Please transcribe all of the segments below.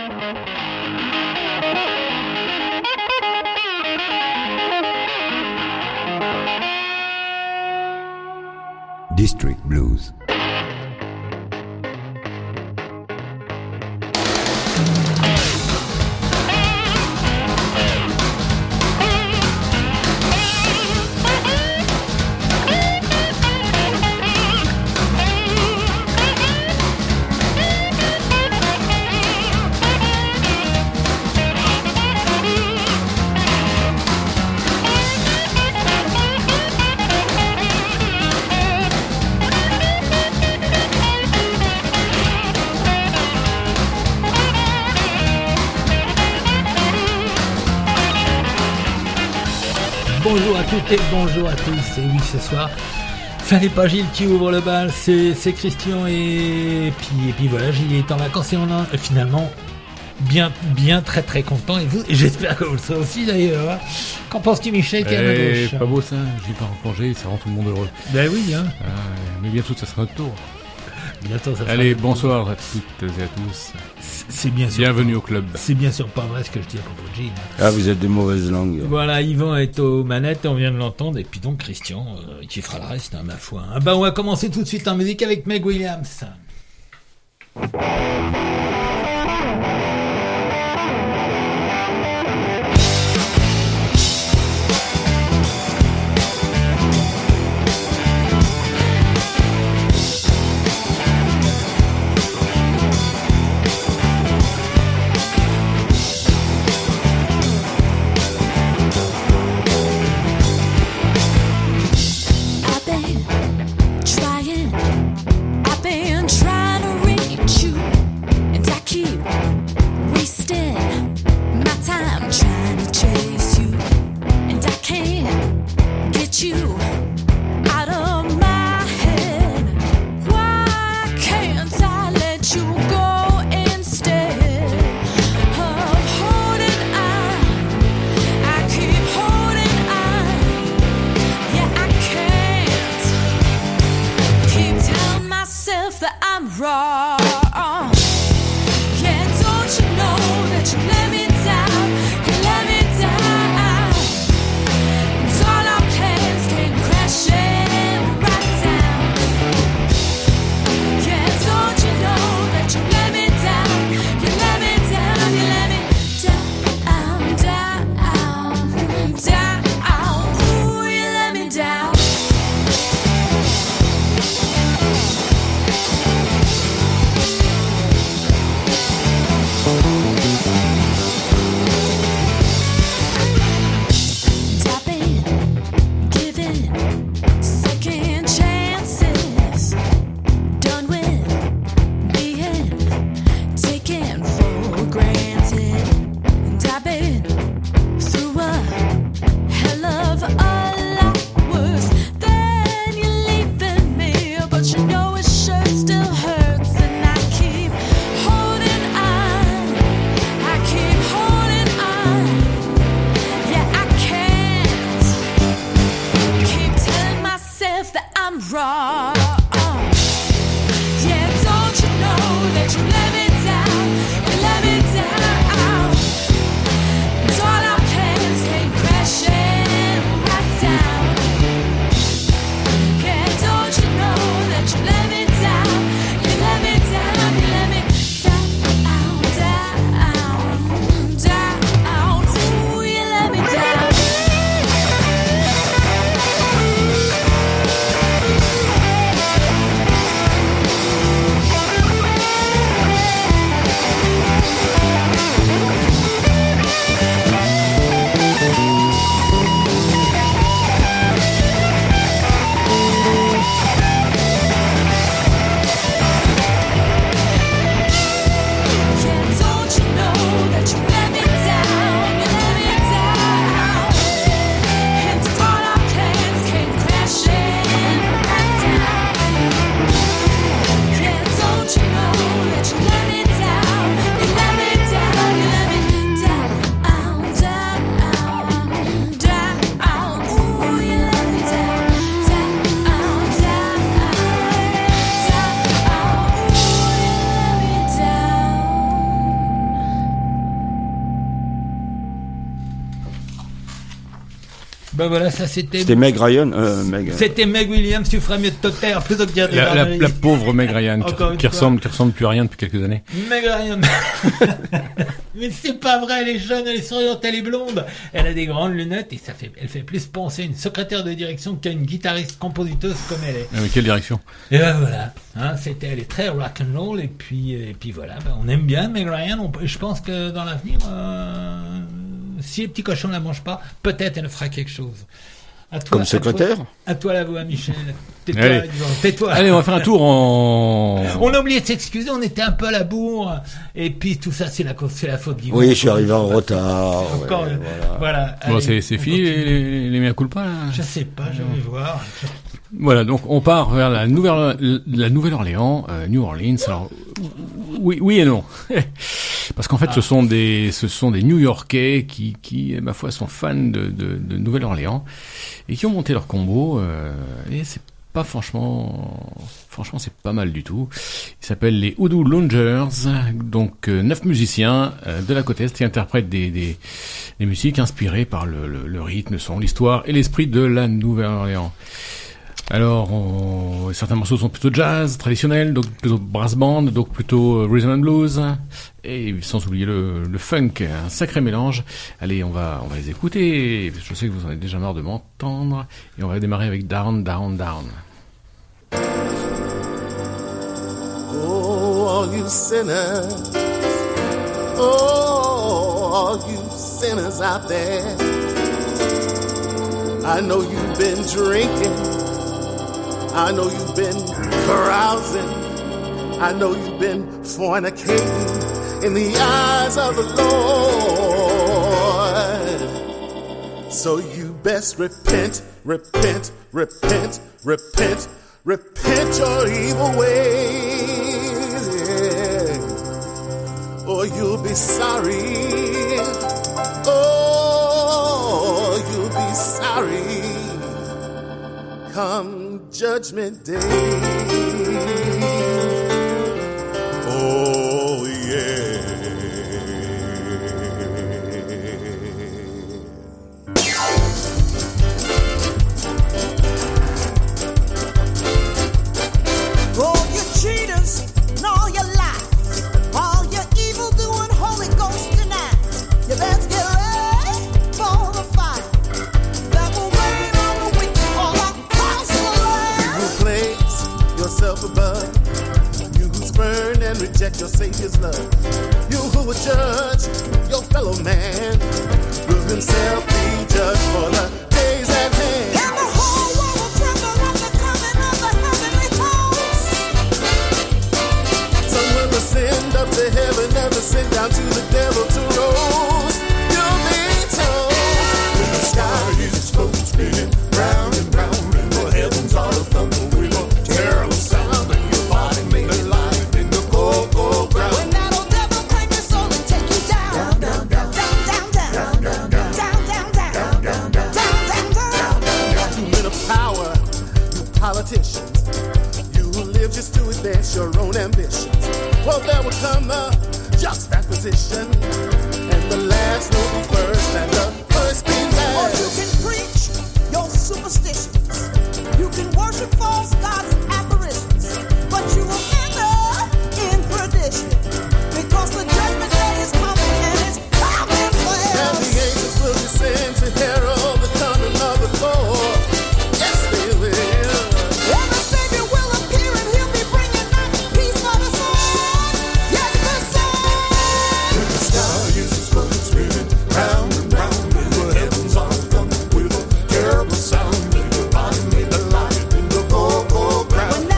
District Blues. Bonjour à toutes et bonjour à tous, et oui ce soir, fallait pas Gilles qui ouvre le bal, c'est Christian et puis voilà, Gilles est en vacances et on a finalement bien très très content, et vous, et j'espère que vous le serez aussi d'ailleurs. Qu'en penses-tu Michel qui est à ma gauche? Pas beau ça, Gilles part en congé, ça rend tout le monde heureux. Ben oui hein. Mais bientôt ça sera notre tour. Bientôt, ça allez, bonsoir à toutes et à tous. C'est bien sûr. Bienvenue au club. C'est bien sûr pas vrai ce que je dis à propos de Gilles. Ah, vous êtes de mauvaise langue. Voilà, Yvan est aux manettes, on vient de l'entendre, et puis donc Christian, qui fera le reste, hein, ma foi. Ah bah on va commencer tout de suite en musique avec Meg Williams. I've been trying to reach you. Bah voilà, ça c'était... C'était Meg Ryan. Meg. C'était Meg Williams, tu ferais mieux de te taire plutôt que de dire des barbaries. La pauvre Meg Ryan, qui ressemble plus à rien depuis quelques années. Meg Ryan. Mais c'est pas vrai, elle est jeune, elle est souriante, elle est blonde. Elle a des grandes lunettes et elle fait plus penser à une secrétaire de direction qu'à une guitariste compositeuse comme elle est. Mais quelle direction? Et ben voilà, hein, elle est très rock and roll et puis voilà, on aime bien Meg Ryan. Je pense que dans l'avenir, si les petits cochons la mangent pas, peut-être elle fera quelque chose. À toi, comme secrétaire. À toi la voix, Michel. Tais-toi. Allez, on va faire un tour en... On a oublié de s'excuser, on était un peu à la bourre. Et puis tout ça, c'est la faute d'Yvon. Oui, je suis arrivé en retard. Encore voilà. Bon, allez, c'est fini les mea culpa là. Je sais pas, je vais voir. Voilà, donc on part vers la Nouvelle-Orléans, New Orleans. Alors oui et non, parce qu'en fait ce sont des New-Yorkais qui ma foi sont fans de Nouvelle-Orléans et qui ont monté leur combo et c'est pas franchement c'est pas mal du tout. Ils s'appellent les Hoodoo Loungers, donc 9 musiciens de la côte est qui interprètent des musiques inspirées par le rythme, le son, l'histoire et l'esprit de la Nouvelle-Orléans. Alors, certains morceaux sont plutôt jazz, traditionnels, donc plutôt brass band, donc plutôt rhythm and blues, et sans oublier le funk, un sacré mélange. Allez, on va les écouter. Je sais que vous en avez déjà marre de m'entendre, et on va démarrer avec Down, Down, Down. Oh, all you sinners, oh, all you sinners out there, I know you've been drinking, I know you've been carousing, I know you've been fornicating in the eyes of the Lord. So you best repent, repent, repent, repent, repent your evil ways, or you'll be sorry. Oh, you'll be sorry come Judgment Day. Oh yeah. Oh, you cheaters and all your lies, all your evil doing, Holy Ghost denies. You best get ready for the fire that will rain on the wicked all across the land. You place yourself above, you who spurn and reject your Savior's love, you who would judge your fellow man, will himself be judged for the days at hand. And the whole world will tremble at the coming of the heavenly host. Some will ascend up to heaven, never sent down to the devil to roast. You'll be told when the sky is exposed, spinning round and round, and the heavens are a thunder with a terrible sound, and your body made alive in the cold, cold ground. When that old devil claim your soul and take you down, down, down, down, down, down, down, down, down, down, down, down, down, down, down. You men of power, you politicians, you who live just to advance your own ambitions. Well, there will come a juxtaposition, and the last will be first, and the first be Or last. you can preach your superstitions. You can worship false gods and apparitions, but you will end up in perdition, because the judgment day is coming and it's coming And the fast. angels will descend to herald the coming of the Lord. Yes, they will. And the Savior will appear and he'll be bringing back peace for the sword. Yes, the sword. When the sky is exploding, spinning round and round, and the heavens are thunder with a terrible sound, and your body made alive in the cold, cold ground. When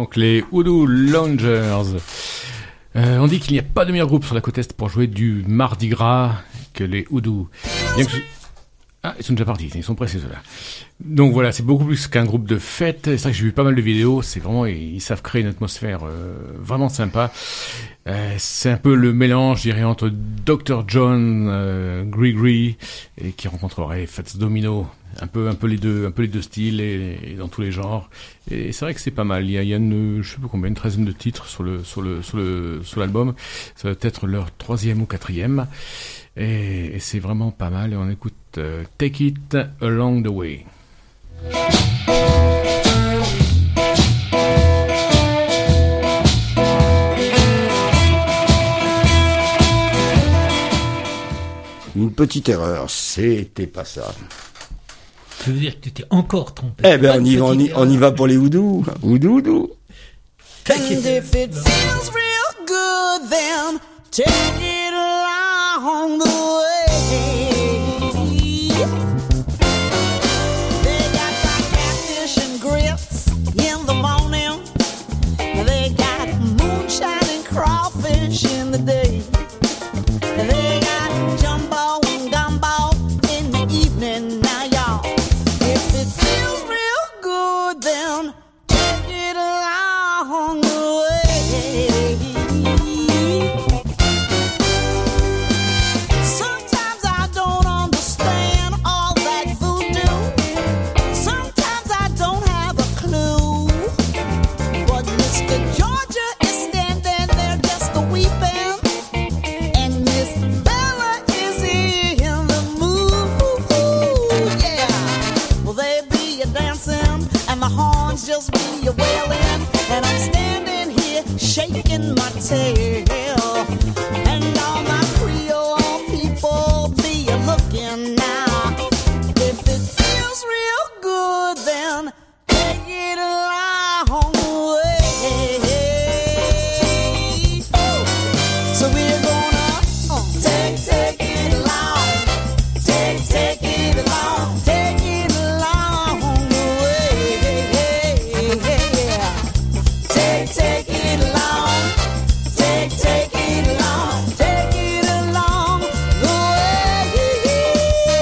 donc les Hoodoo Loungers. On dit qu'il n'y a pas de meilleur groupe sur la côte Est pour jouer du Mardi Gras que les Hoodoo. Bien que Ah, ils sont déjà partis, ils sont pressés ceux-là. Donc voilà, c'est beaucoup plus qu'un groupe de fête. C'est vrai que j'ai vu pas mal de vidéos, c'est vraiment, ils savent créer une atmosphère vraiment sympa. C'est un peu le mélange, je dirais, entre Dr. John, Grigri, et qui rencontrerait Fats Domino. Un peu les deux styles et dans tous les genres. Et c'est vrai que c'est pas mal. Il y a une, je sais pas combien, une 13aine de titres sur l'album. Ça va être leur 3e ou 4e. Et c'est vraiment pas mal. Et on écoute Take It Along the Way. Une petite erreur, c'était pas ça. Ça veut dire que tu t'es encore trompé. Eh ben, on y va pour les Hoodoo. Hoodoo. Take And it. if it feels real good, then take it along the way. They got like catfish and grits in the morning. They got moonshine and crawfish in the day. They got jumbo and gumbo in the evening. Now, y'all, if it feels real good, then take it along the way. Sometimes I don't understand all that voodoo. Sometimes I don't have a clue. But Mr. Georgia is standing there just a weeping. And Miss Bella is in the mood. Yeah. Well, they be a dancing and the horns just be a wailing. And I'm standing here shaking my tail. And all my Creole people be a looking now. If it feels real good, then take it along the way. So we're gonna take it along, take it along, take it along the way. Take it along, take it along, take it along the way.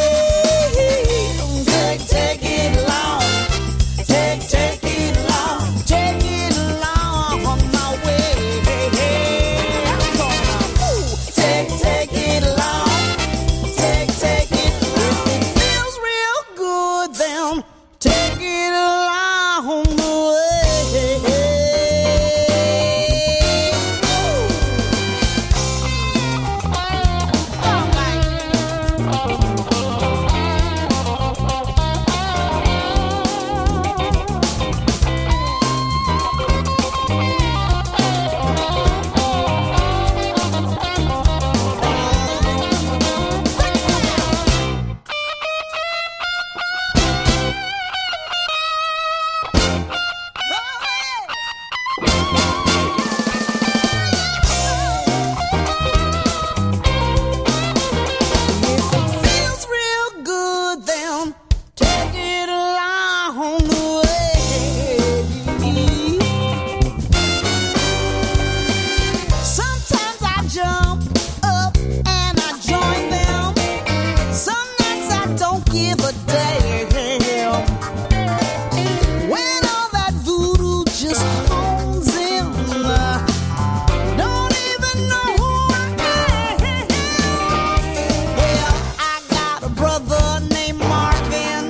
Take it along, take it along, take it along my way. I'm gonna take it along, take it. If it feels real good, then take it along the way. If it feels real good, then take it along the way. Sometimes I jump up and I join them. Some nights I don't give a damn. When all that voodoo just hones in, don't even know who I am. Well, I got a brother named Marvin.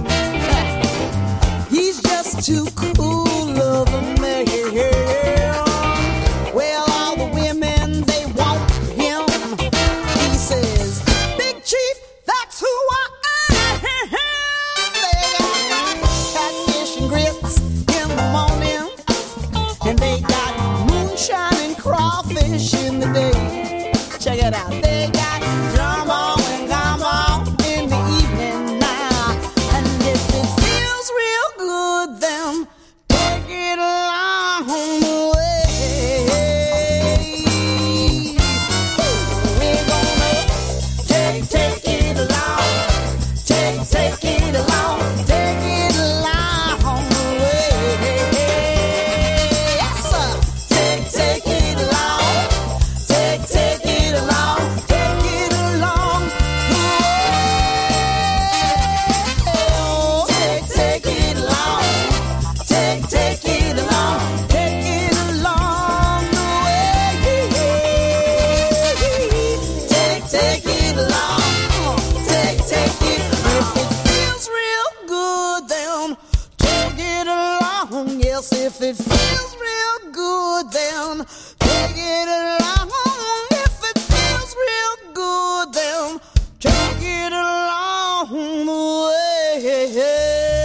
He's just too cool of a man. Well, all the women, they want him. He says, Big Chief, that's who I am. They got catfish and grits in the morning. And they got moonshine and crawfish in the day. Check it out. They got jumbo and gumbo in the evening now. And if it feels real good, then take it along the way. We're gonna take it along, take it along, take it along the way. take it along. If it feels real good, then take it along the way.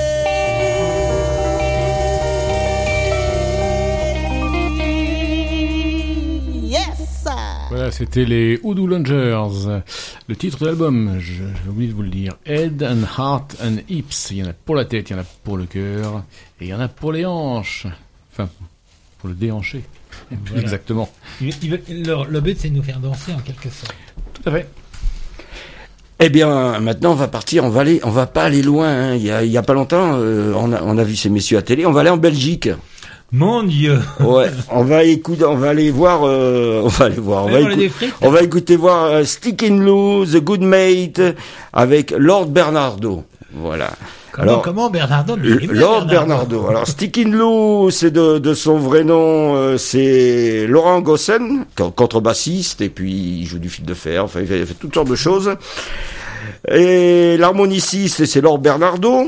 Voilà, c'était les Hoodoo Loungers. Le titre de l'album, j'ai oublié de vous le dire. Head and Heart and Hips. Il y en a pour la tête, il y en a pour le cœur, et il y en a pour les hanches. Enfin, pour le déhancher. Voilà. Exactement. Le but, c'est de nous faire danser en quelque sorte. Tout à fait. Eh bien, maintenant, on va partir. On va pas aller loin. Hein. Il y a pas longtemps, on a vu ces messieurs à télé. On va aller en Belgique. Mon Dieu. Ouais, on va aller voir, on va écouter voir Stickin' Lou, The Good Mate, avec Lord Bernardo. Voilà. Comment Bernardo? Lord Bernardo. Alors, Stickin' Lou, c'est de son vrai nom, c'est Laurent Gossen, contrebassiste, et puis il joue du fil de fer, enfin, il fait toutes sortes de choses. Et l'harmoniciste, c'est Lord Bernardo.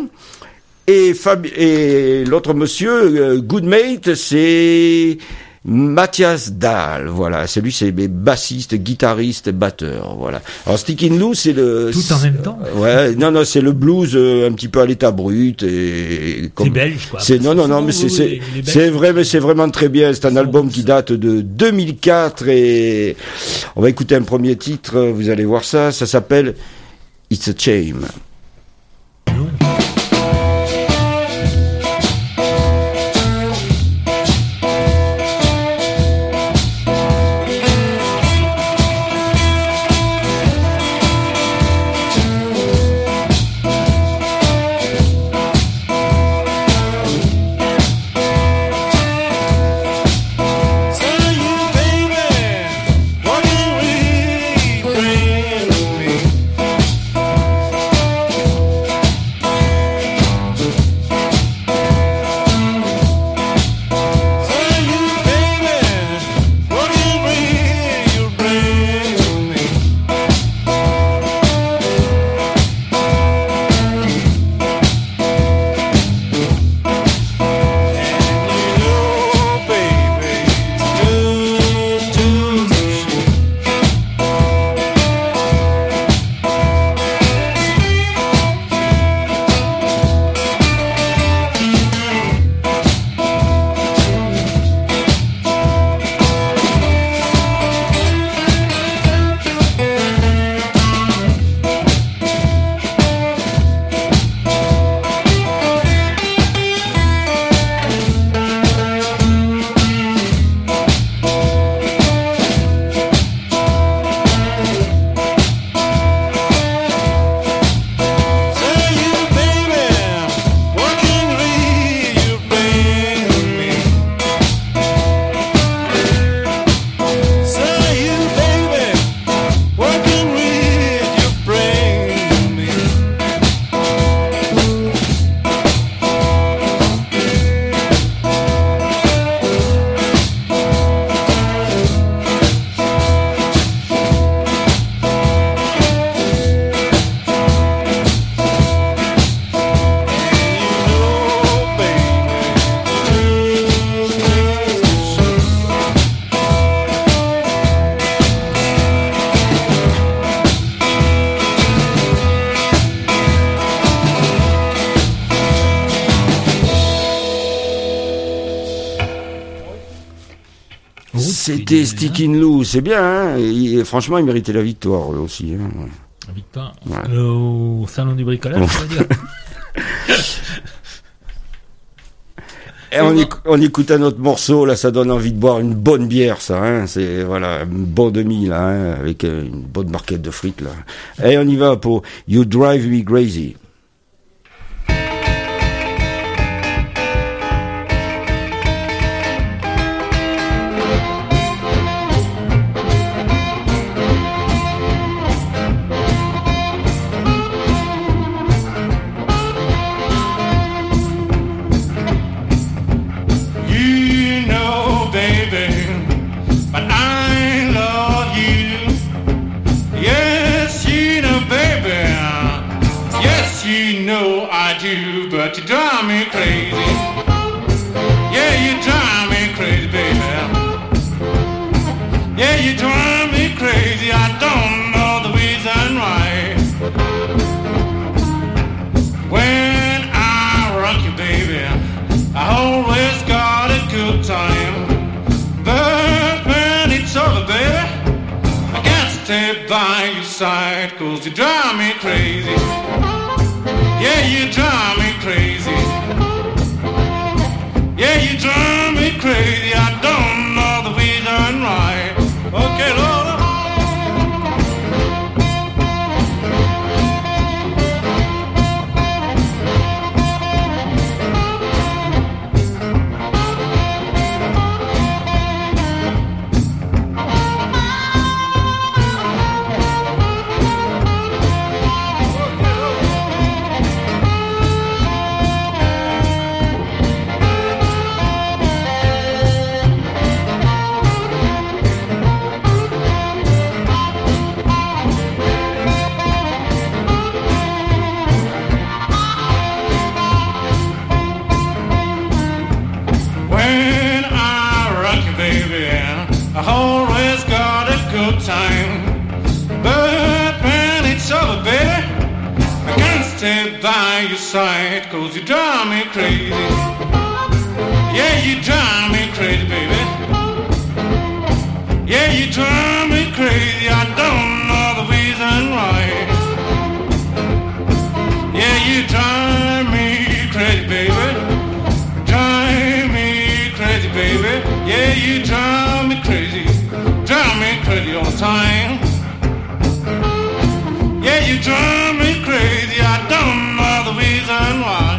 Et l'autre monsieur, Goodmate, c'est Mathias Dahl, voilà. Celui, c'est bassiste, guitariste, batteur, voilà. Alors, Stickin' Lou, c'est le... Tout en même temps? Ouais, non, c'est le blues un petit peu à l'état brut et... C'est belge, quoi. Mais c'est vrai, mais c'est vraiment très bien. C'est un album qui date de 2004 et on va écouter un premier titre, vous allez voir ça s'appelle It's a Shame. C'était Stickin' Lou, c'est bien, hein, et franchement, il méritait la victoire aussi. Hein. La victoire ouais. Au salon du bricolage, on va dire. Et on écoute un autre morceau, là, ça donne envie de boire une bonne bière, ça, hein, c'est, voilà, un bon demi, là, hein, avec une bonne barquette de frites, là. Et on y va pour You Drive Me Crazy. But you drive me crazy. Yeah, you drive me crazy, baby. Yeah, you drive me crazy. I don't know the reason why. When I rock you, baby, I always got a good time. But when it's over, baby, I can't stay by your side, 'cause you drive me crazy. Yeah, you drive me crazy. Yeah, you drive me crazy. I don't know the reason why. Okay, Lord. By your side, 'cause you drive me crazy. Yeah, you drive me crazy, baby. Yeah, you drive me crazy. I don't know the reason why. Yeah, you drive me crazy, baby. Drive me crazy, baby. Yeah, you drive me crazy. Drive me crazy all the time. Yeah, you drive me crazy. I don't know the reason why.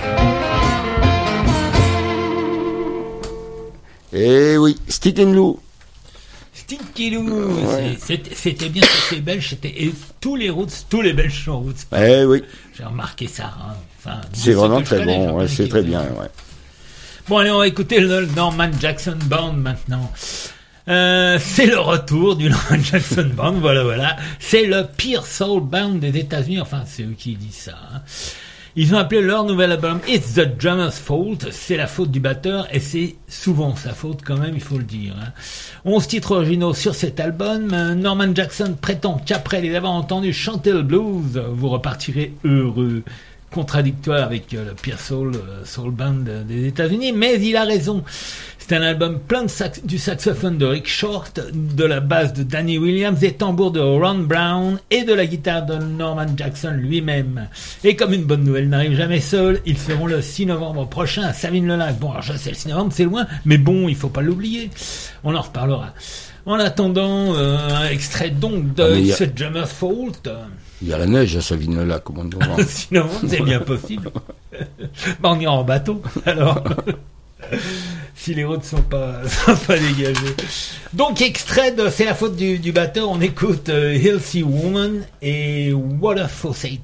Eh oui, Stickin' Lou. Stinky Lou, c'était bien, c'était belge, et tous les Belges sont roots. Eh oui. J'ai remarqué ça. Hein. Enfin, c'est vraiment très bon, ouais, c'est très bien. Ouais. Bon, allez, on va écouter le Norman Jackson Band maintenant. C'est le retour du Norman Jackson Band, voilà. C'est le pire soul band des États-Unis, enfin, c'est eux qui disent ça. Hein. Ils ont appelé leur nouvel album It's the Drummer's Fault, c'est la faute du batteur, et c'est souvent sa faute quand même, il faut le dire. Hein. 11 titres originaux sur cet album. Norman Jackson prétend qu'après les avoir entendus chanter le blues, vous repartirez heureux. Contradictoire avec le pire soul band des États-Unis, mais il a raison. C'est un album plein de du saxophone de Rick Short, de la basse de Danny Williams, des tambours de Ron Brown et de la guitare de Norman Jackson lui-même. Et comme une bonne nouvelle n'arrive jamais seule, ils seront le 6 novembre prochain à Savines-le-Lac. Bon, alors je sais, le 6 novembre c'est loin, mais bon, il faut pas l'oublier. On en reparlera. En attendant, un extrait donc de The Drummer's Fault. Il y a la neige à Savines-le-Lac au mois de novembre. 6 novembre, c'est bien possible. On ira en bateau, alors. Si les routes sont pas dégagées. Donc, extrait de C'est la faute du batteur, on écoute Healthy Woman et Water Faucet.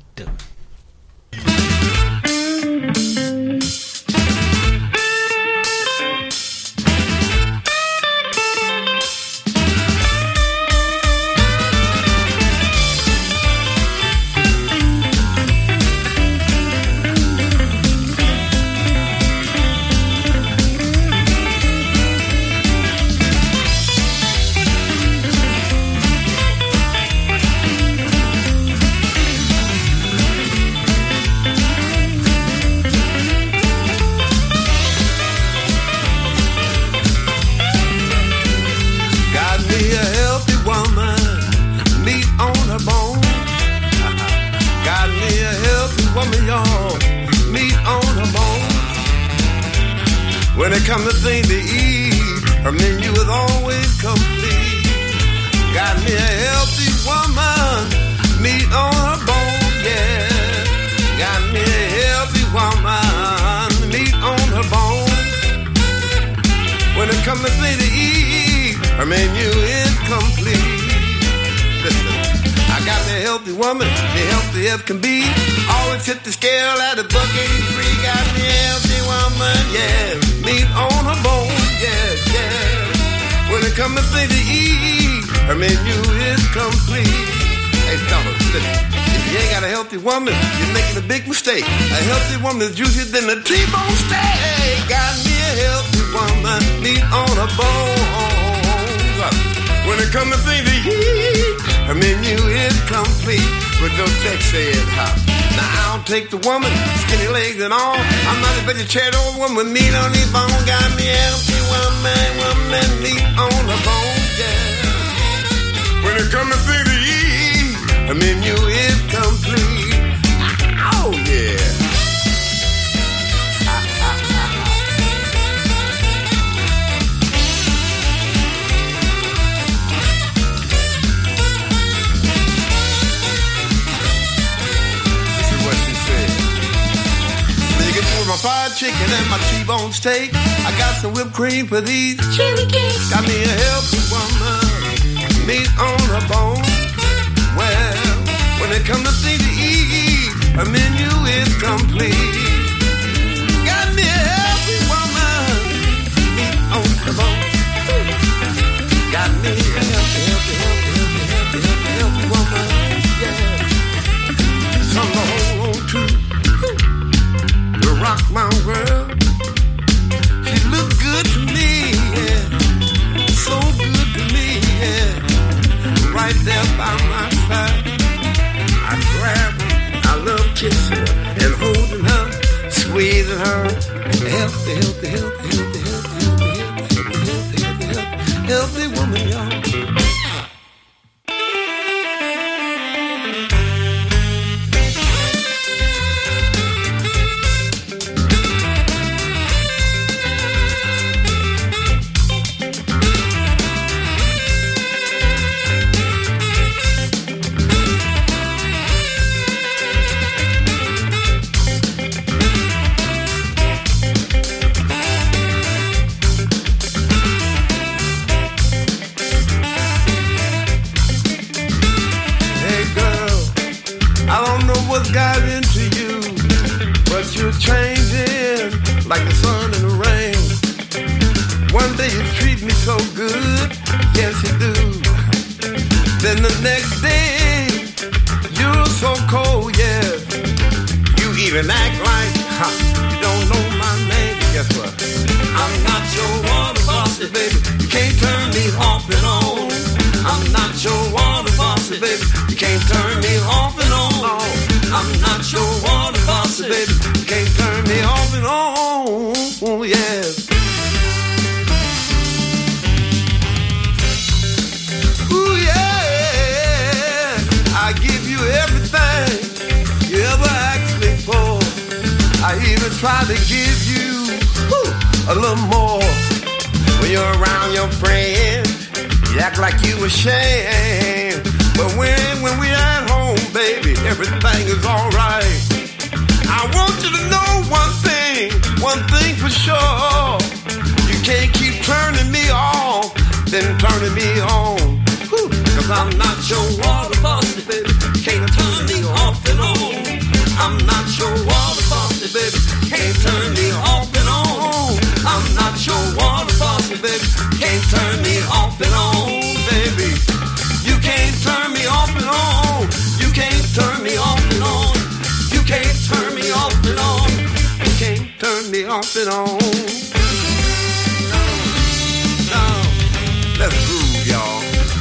When it comes to things to eat, her menu is always complete. Got me a healthy woman, meat on her bone, yeah. Got me a healthy woman, meat on her bone. When it comes to things to eat, her menu is complete. Listen, I got me a healthy woman, she healthy as can be. Always hit the scale at a $1.83. Got me a healthy woman, yeah. Meat on her bone, yeah, yeah. When it comes to things to eat, her menu is complete. Hey, fellas, listen. If you ain't got a healthy woman, you're making a big mistake. A healthy woman is juicier than a T-bone steak. Got me a healthy woman, meat on her bone. When come to think of ye, a menu is complete with no text saying how. Now I don't take the woman, skinny legs and all. I'm not a vegetarian old woman with meat on his bone. Got me healthy woman, meat on the bone, yeah. When it come to think of ye, a menu is complete. Oh yeah. My fried chicken and my T-bone steak. I got some whipped cream for these cherry cakes. Got me a healthy woman, meat on her bone. Well, when it comes to things to eat, a menu is complete. Got me a healthy woman, meat on her bone. Got me a healthy woman, yeah. Something to hold on to. Rock my world. She look good to me, yeah. So good to me, yeah. Right there by my side. I grab her, I love kissing her and holding her, squeezing her. Healthy woman, y'all. Got into you, but you're changing like the sun and the rain. One day you treat me so good, yes you do. Then the next day you're so cold, yes. You even act like you don't know my name. Guess what? I'm not your water faucet, baby. You can't turn me off and on. I'm not your water faucet, baby. You can't turn me off and on. I'm not your water faucet, baby. You can't turn me off and on. Oh, yes. Ooh, yeah. I give you everything you ever asked me for. I even try to give you a little more. When you're around your friends, you act like you ashamed. But when we're at home, baby, everything is alright. I want you to know one thing for sure. You can't keep turning me off, then turning me on. Cause I'm not your water faucet, baby. Can't turn me off and on. I'm not your water faucet, baby. Can't turn me off and on. I'm not your water faucet, baby. Can't turn me off and on, baby. You can't turn me off and on. You can't turn me off and on. You can't turn me off and on. You can't turn me off and on. No. Let's groove, y'all.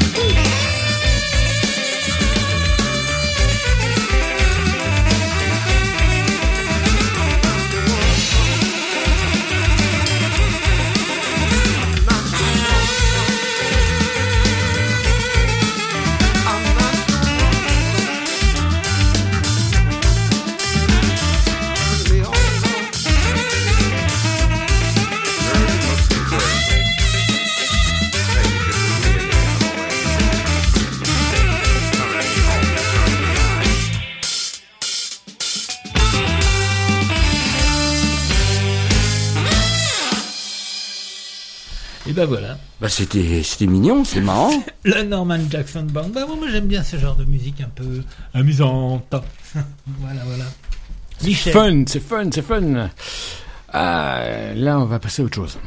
Ben voilà. Bah c'était mignon, c'est marrant. Le Norman Jackson Band. Bah moi j'aime bien ce genre de musique un peu amusante. Voilà. Michel. C'est fun. Ah, là on va passer à autre chose.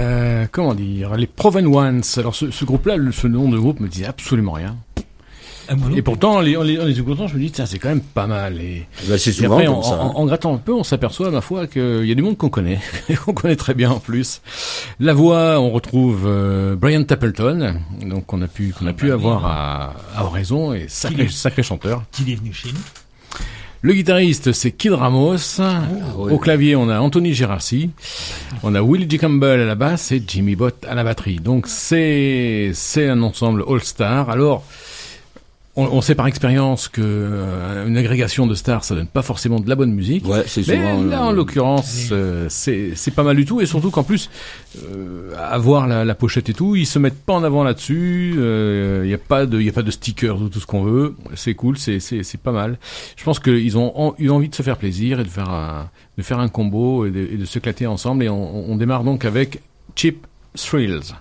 Comment dire, les Proven Ones. Alors ce groupe-là, ce nom de groupe me disait absolument rien. Ah, moi non Et plus. pourtant, en les écoutant, je me dis, tiens, c'est quand même pas mal. Et C'est et souvent après, comme ça. en grattant un peu, on s'aperçoit, ma foi, qu'il y a du monde qu'on connaît, qu'on connaît très bien en plus. La voix, on retrouve Brian Stapleton, donc qu'on a pu avoir à Oraison, et sacré chanteur. Qu'il est venu chez nous. Le guitariste, c'est Kid Ramos. Au clavier, on a Anthony Gerassi. On a Willie G. Campbell à la basse et Jimmy Bott à la batterie. Donc c'est un ensemble all-star. Alors, on sait par expérience que une agrégation de stars, ça donne pas forcément de la bonne musique. Ouais, c'est Mais souvent. là, en l'occurrence, c'est pas mal du tout. Et surtout qu'en plus, à voir la pochette et tout, ils se mettent pas en avant là-dessus. Il y a pas de stickers ou tout ce qu'on veut. C'est cool, c'est pas mal. Je pense qu'ils ont eu envie de se faire plaisir et de faire un combo et de s'éclater ensemble. Et on démarre donc avec Cheap Thrills.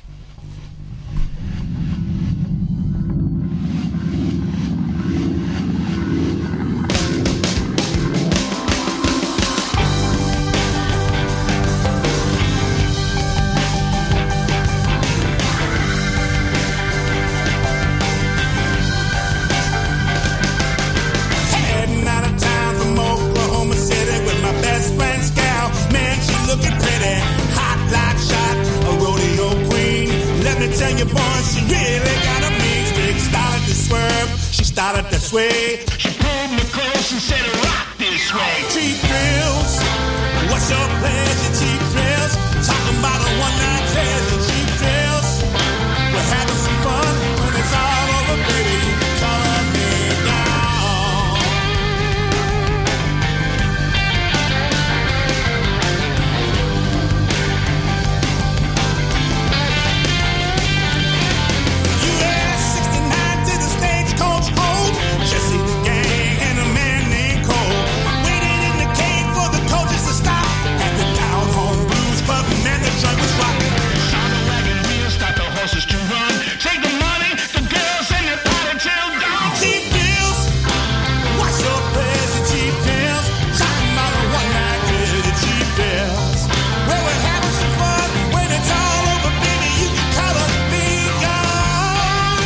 Heading out of town from Oklahoma City with my best friend Scal. Man, she looking pretty, hot like shot, a rodeo queen. Let me tell you, boy, she really got a mean streak. Started to swerve, she started to sway. She pulled me close and said, "Rock this way." Cheap thrills, what's your pleasure? Cheap thrills, talking about a one-night treasure. Cheap thrills, we're having some fun when it's all over, baby. You can color me down. US 69 to the stagecoach road. Jesse the gang and a man named Cole waiting in the cave for the coaches to stop at the Down Home Blues Club. Man, the joint was rocking. Shot a wagon wheel, stop the horses to run. Take the money, the girls, and the party till dawn. Cheap deals, what's your pleasure? Cheap deals, talking about a one-night visit. Cheap deals, well, we're having some fun when it's all over, baby. You can color me gone.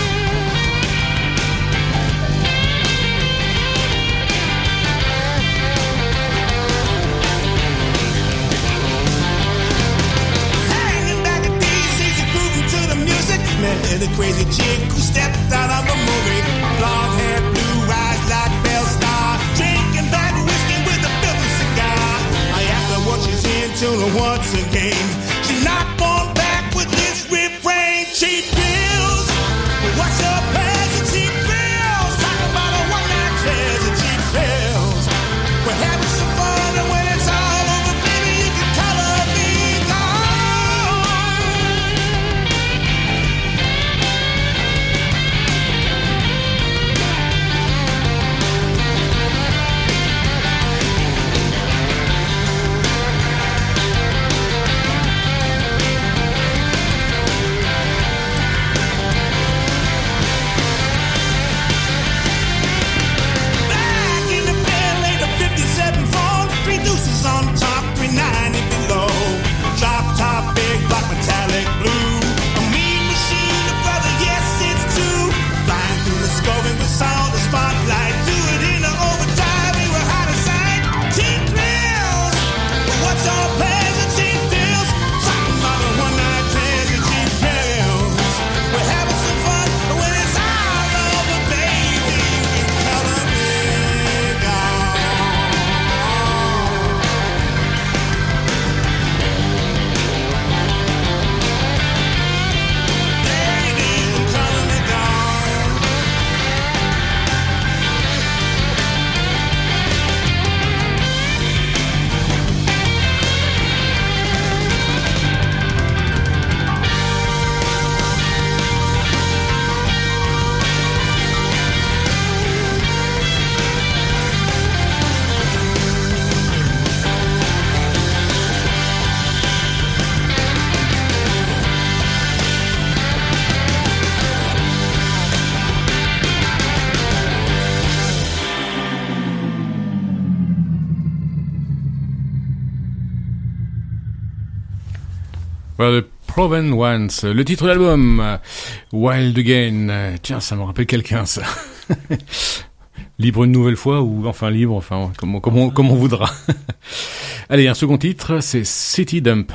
Hanging back at DC's and grooving to the music. Met a crazy chick who stepped out of a movie. Blonde hair, blue eyes like Belle Star. Drinking bad whiskey with a filthy cigar. I asked her what she's into and once again she knocked on back with this refrain. Cheap bills, what's your pleasure? Cheap bills, talk about a one-night treasure. Cheap bills, we're having some fun and when it's all over, baby, you can color me gone. Back in the bed, laid a 57 phone, 3 deuces on top, 390 below. Drop top, big block, metallic blue. A mean machine, a brother, yes, it's two. Flying through the scope and we saw the spotlight. Do it in the overdrive, we were out of sight. Cheap thrills, what's our pleasure? Cheap thrills, talking about a one-night treasure. Cheap thrills, we're having some fun, but when it's all over, baby, you can color me gone. Baby, you can color me gone. Voilà, le Proven Once. Le titre de l'album, Wild Again. Tiens, ça me rappelle quelqu'un, ça. Libre une nouvelle fois, ou enfin libre, enfin, comme on voudra. Allez, un second titre, c'est City Dump.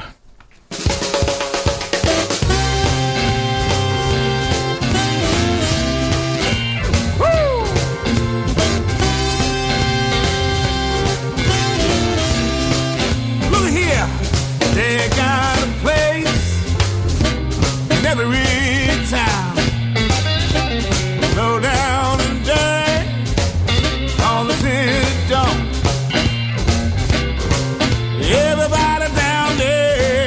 Everybody down there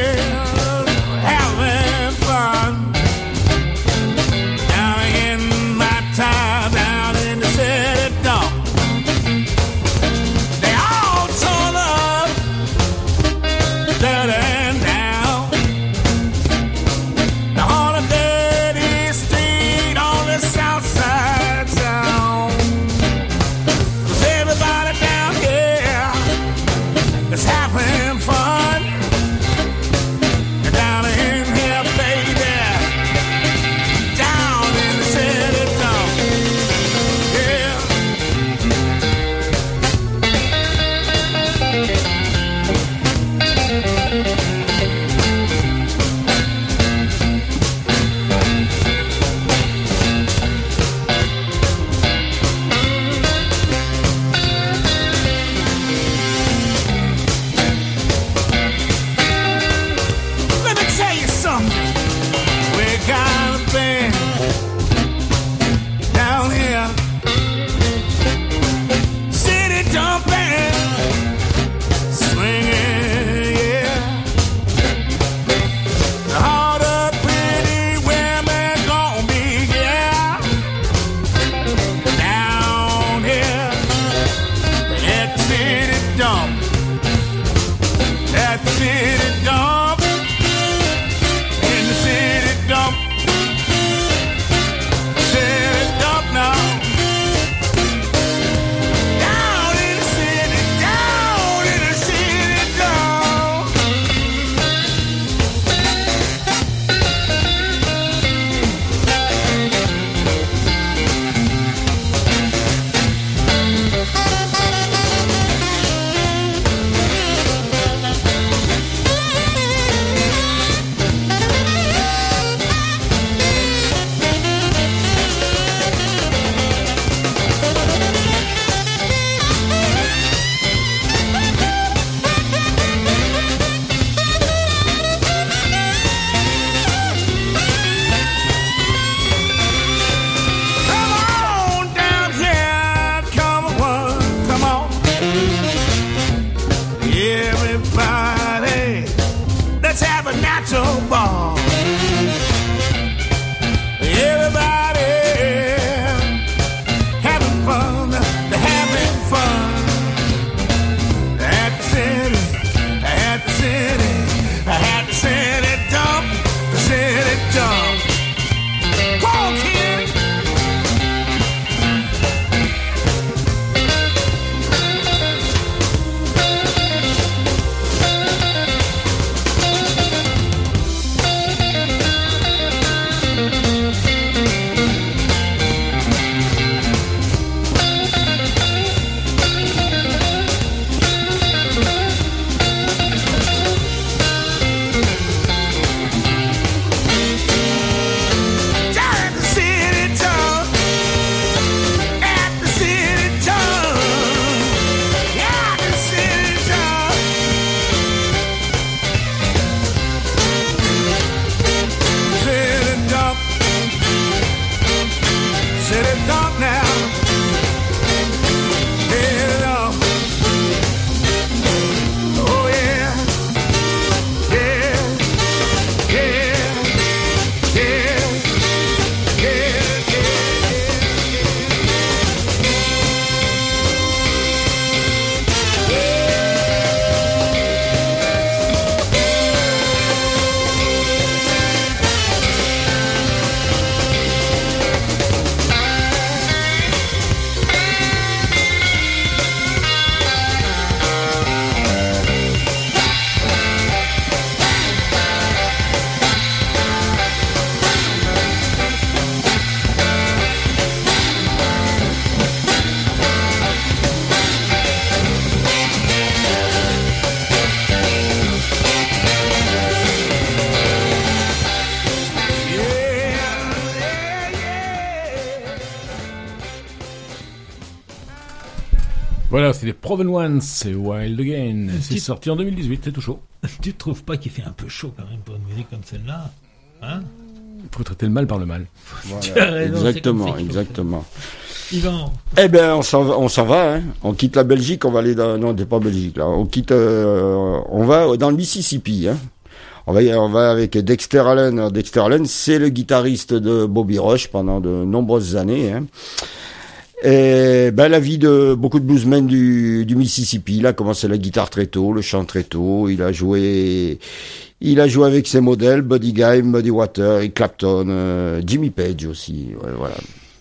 Voilà, c'est les Proven Ones, c'est Wild Again. C'est sorti en 2018, c'est tout chaud. Tu trouves pas qu'il fait un peu chaud quand même pour une musique comme celle-là, hein? Il faut traiter le mal par le mal. Tu as raison, c'est Exactement, comme ça qu'il faut exactement. faire. Yvan, Eh ben, on s'en va, hein. On quitte la Belgique, on va aller dans, non, c'est pas Belgique, là. On va dans le Mississippi, hein. On va avec Dexter Allen. Dexter Allen, c'est le guitariste de Bobby Rush pendant de nombreuses années, hein. Et ben la vie de beaucoup de bluesmen du Mississippi. Il a commencé la guitare très tôt, le chant très tôt. Il a joué avec ses modèles, Buddy Guy, Muddy Waters, Eric Clapton, Jimmy Page aussi. Ouais, voilà.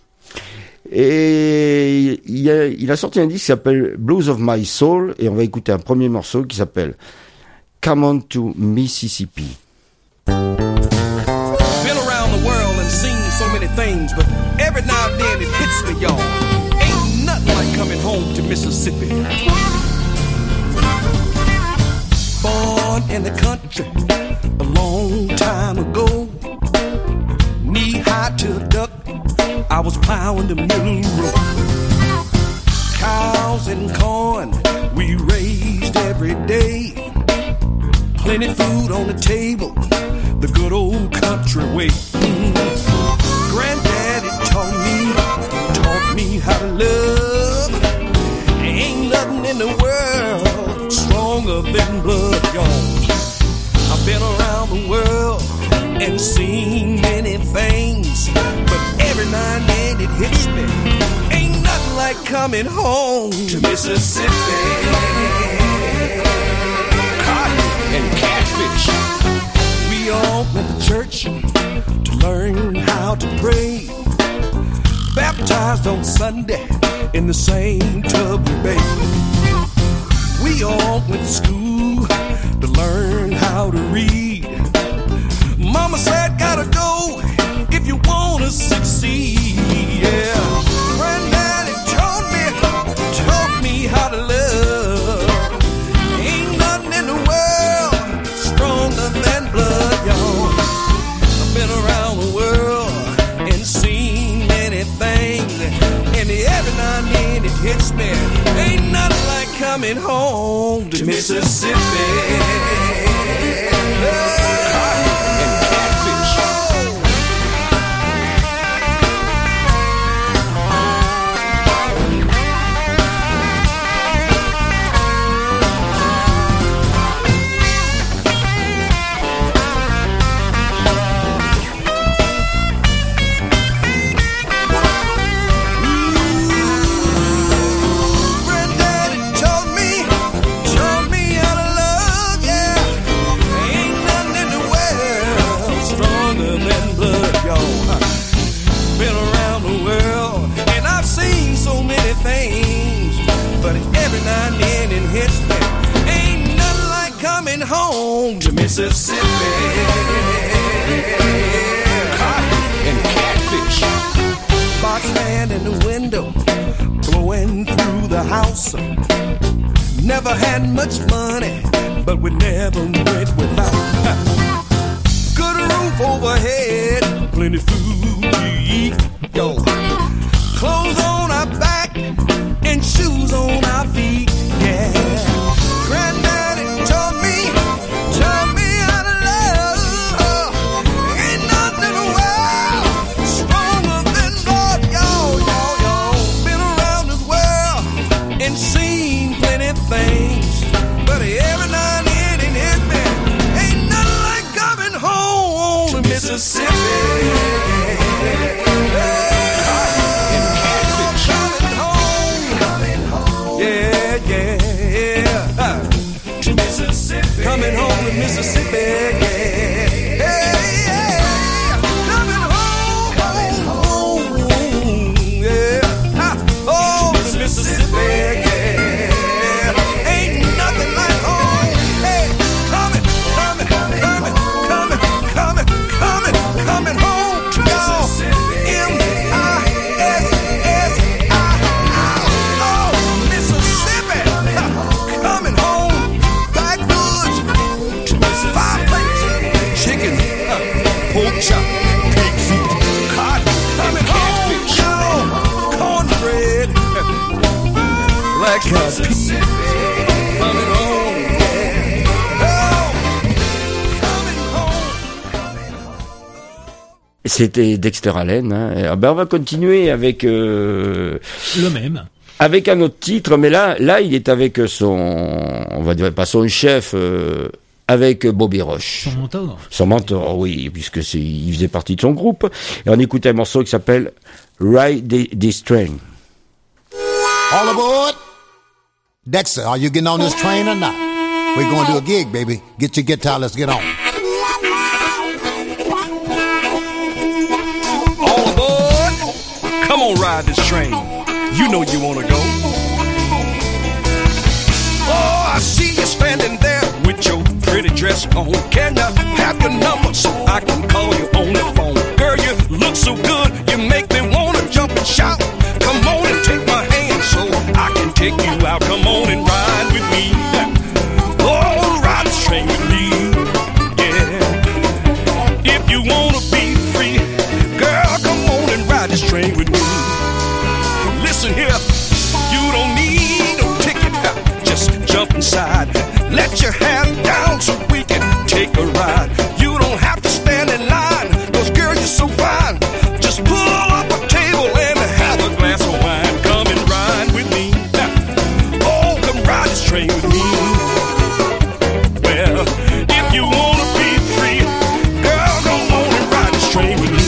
Et il a sorti un disque qui s'appelle Blues of My Soul, et on va écouter un premier morceau qui s'appelle Come On to Mississippi. Been around the world and seen so many things, but every now and then it hits me, y'all. Ain't nothing like coming home to Mississippi. Born in the country a long time ago, knee high to a duck, I was plowing the middle road. Cows and corn we raised every day, plenty food on the table, the good old country way. Granddaddy taught me how to love. Ain't nothing in the world stronger than blood, y'all. I've been around the world and seen many things, but every now and then it hits me. Ain't nothing like coming home to Mississippi. And catfish. We all went to church to learn how to pray. Baptized on Sunday in the same tub we bathed. We all went to school to learn how to read. Mama said, gotta go if you wanna succeed. Yeah. Granddaddy taught me how to love. Ain't nothing in the world stronger than blood, y'all. I've been around the world and seen many things, and every now and then it hits me. Ain't nothing like coming home to Mississippi. And catfish. Things, but every now and then it hits me. Ain't nothing like coming home to Mississippi. Cotton and catfish. Box fan in the window, blowing through the house. Never had much money, but we never went without. Good roof overhead, plenty food to eat. Yo, clothes on our back and shoes on our feet, yeah. Granddaddy taught me how to love. Ain't nothing in the world stronger than blood, y'all. Been around this world and seen plenty things, but every now and then it hit me. Ain't nothing like coming home to Mississippi. 'cause Mississippi coming home. Oh, coming home. C'était Dexter Allen. Hein. Et, on va continuer avec Le même. avec un autre titre, mais là, il est avec on va dire pas son chef, avec Bobby Rush. Son mentor. Son mentor, oui, puisque il faisait partie de son groupe. Et on écoutait un morceau qui s'appelle Ride This Train. All aboard? Dexter, are you getting on this train or not? We're going to do a gig, baby. Get your guitar, let's get on. All aboard! Come on, ride this train. You know you wanna go. Oh, I see you standing there with your pretty dress on. Can I have your number so I can call you on the phone? Girl, you look so good, you make me wanna jump and shout. Come on and take my hand so I can take you out. Come on and ride with me. Oh, ride this train with me. Yeah. If you wanna be free, girl, come on and ride this train with me. Listen here, you don't need no ticket, just jump inside. Let your hair down so we can take a ride. You don't have to stand in line, 'cause girl, you're so fine. Just pull up a table and have a glass of wine. Come and ride with me. Oh, come ride this train with me. Well, if you wanna be free, girl, come on and ride this train with me.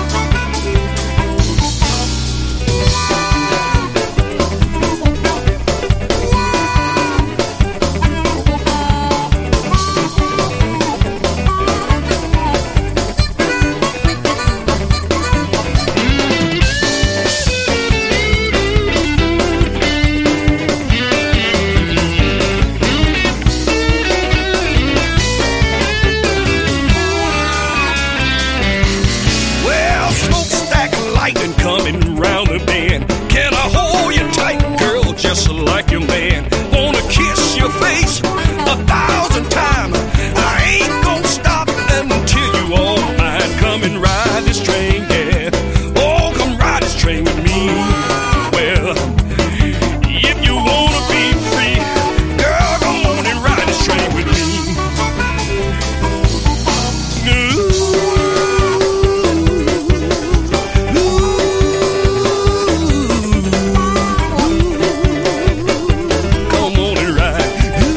Well, smokestack and lightning coming round the bend. Can I hold you tight, girl, just like your man? Wanna kiss your face 1,000 times. I ain't gonna stop until you all mine. Come and ride this train, yeah. Oh, come ride this train with me. Well, if you wanna be free, girl, come on and ride this train with me. Come on and ride.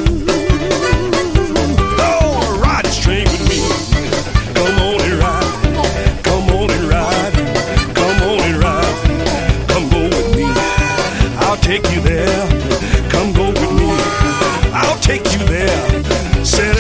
Oh, ride this train with me. Come on and ride. Come on and ride. Come on and ride. Come go with me. I'll take you there. Come go with me. I'll take you there. Said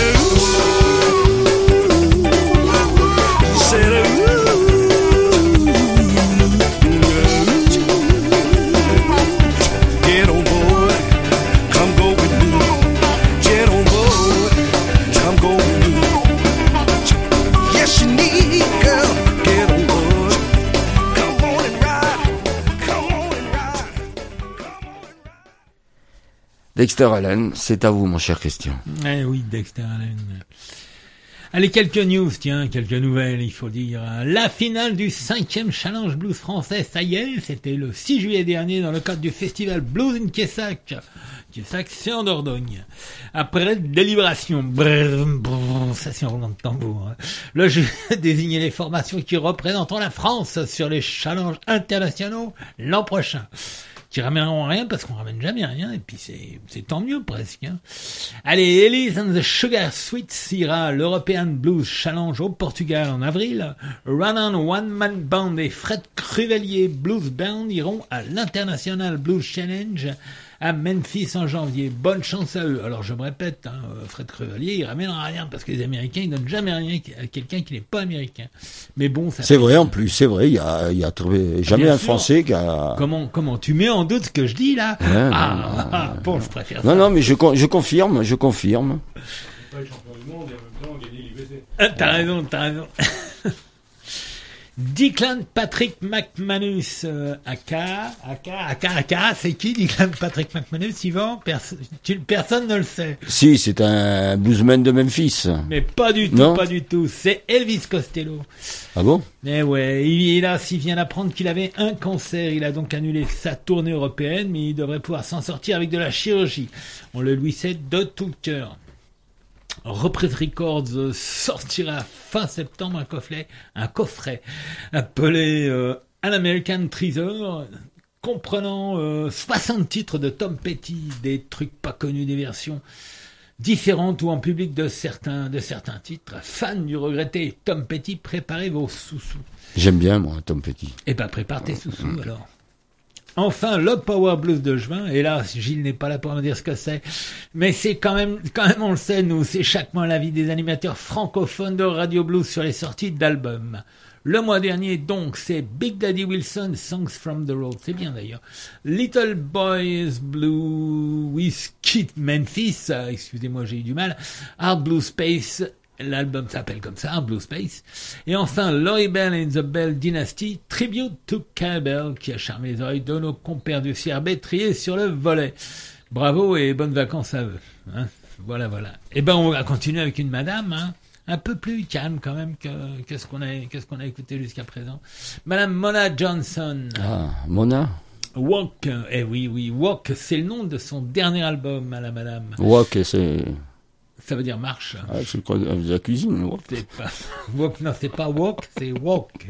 get on board, come go with me. Get on board, come go with me. Yes, you need, girl, get on board. Come on and ride, come on and ride, come on and ride. Dexter Allen, c'est à vous, mon cher Christian. Eh oui, Dexter Allen. Allez, quelques news, tiens, quelques nouvelles, il faut dire. La finale du 5e Challenge Blues français, ça y est, c'était le 6 juillet dernier dans le cadre du festival Blues in Quessac. Quessac, c'est en Dordogne. Après délibération, ça c'est en roulement de tambour, hein. Le jury a désigné les formations qui représenteront la France sur les challenges internationaux l'an prochain. Qui ramèneront rien parce qu'on ramène jamais rien et puis c'est tant mieux presque, hein. Allez, Elise and the Sugar Sweets ira à l'European Blues Challenge au Portugal en avril. Run-On One Man Band et Fred Cruvelier Blues Band iront à l'International Blues Challenge à Memphis en janvier. Bonne chance à eux. Alors je me répète, hein, Fred Crevalier, il ramènera rien parce que les Américains, ils donnent jamais rien à quelqu'un qui n'est pas américain. Mais bon, ça. C'est vrai en plus, c'est vrai. Il y a trouvé jamais Bien un sûr. Français qui a. Comment tu mets en doute ce que je dis là? Bon, je préfère ça. Non, mais je confirme. T'as raison. Declan Patrick McManus, aka, c'est qui Declan Patrick McManus, Yvan? Personne ne le sait. Si, c'est un bluesman de Memphis. Mais pas du tout, Non. pas du tout. C'est Elvis Costello. Ah bon? Eh ouais, il vient d'apprendre qu'il avait un cancer. Il a donc annulé sa tournée européenne, mais il devrait pouvoir s'en sortir avec de la chirurgie. On le lui souhaite de tout cœur. Reprise Records sortira fin septembre un coffret appelé An American Treasure, comprenant 60 titres de Tom Petty, des trucs pas connus, des versions différentes ou en public de certains titres. Fans du regretté Tom Petty, préparez vos sous-sous. J'aime bien, moi, Tom Petty. Eh ben, prépare tes sous-sous alors. Enfin, le Power Blues de juin. Et là, Gilles n'est pas là pour me dire ce que c'est. Mais c'est quand même, on le sait, nous, c'est chaque mois l'avis des animateurs francophones de Radio Blues sur les sorties d'albums. Le mois dernier, donc, c'est Big Daddy Wilson, Songs from the Road. C'est bien d'ailleurs. Little Boys Blue with Kid Memphis. Excusez-moi, j'ai eu du mal. Hard Blue Space. L'album s'appelle comme ça, Blue Space. Et enfin, Laurie Bell and the Bell Dynasty, Tribute to Carrie Bell, qui a charmé les oreilles de nos compères du CRB triés sur le volet. Bravo et bonnes vacances à eux. Hein, voilà. Et ben, on va continuer avec une madame, hein, un peu plus calme quand même que ce qu'on a écouté jusqu'à présent. Madame Mona Johnson. Ah, Mona? Walk. Eh oui, Walk, c'est le nom de son dernier album à la madame. Walk, c'est... Ça veut dire marche. Ah, je crois que la cuisine, walk. C'est pas walk, non, c'est pas walk, c'est walk.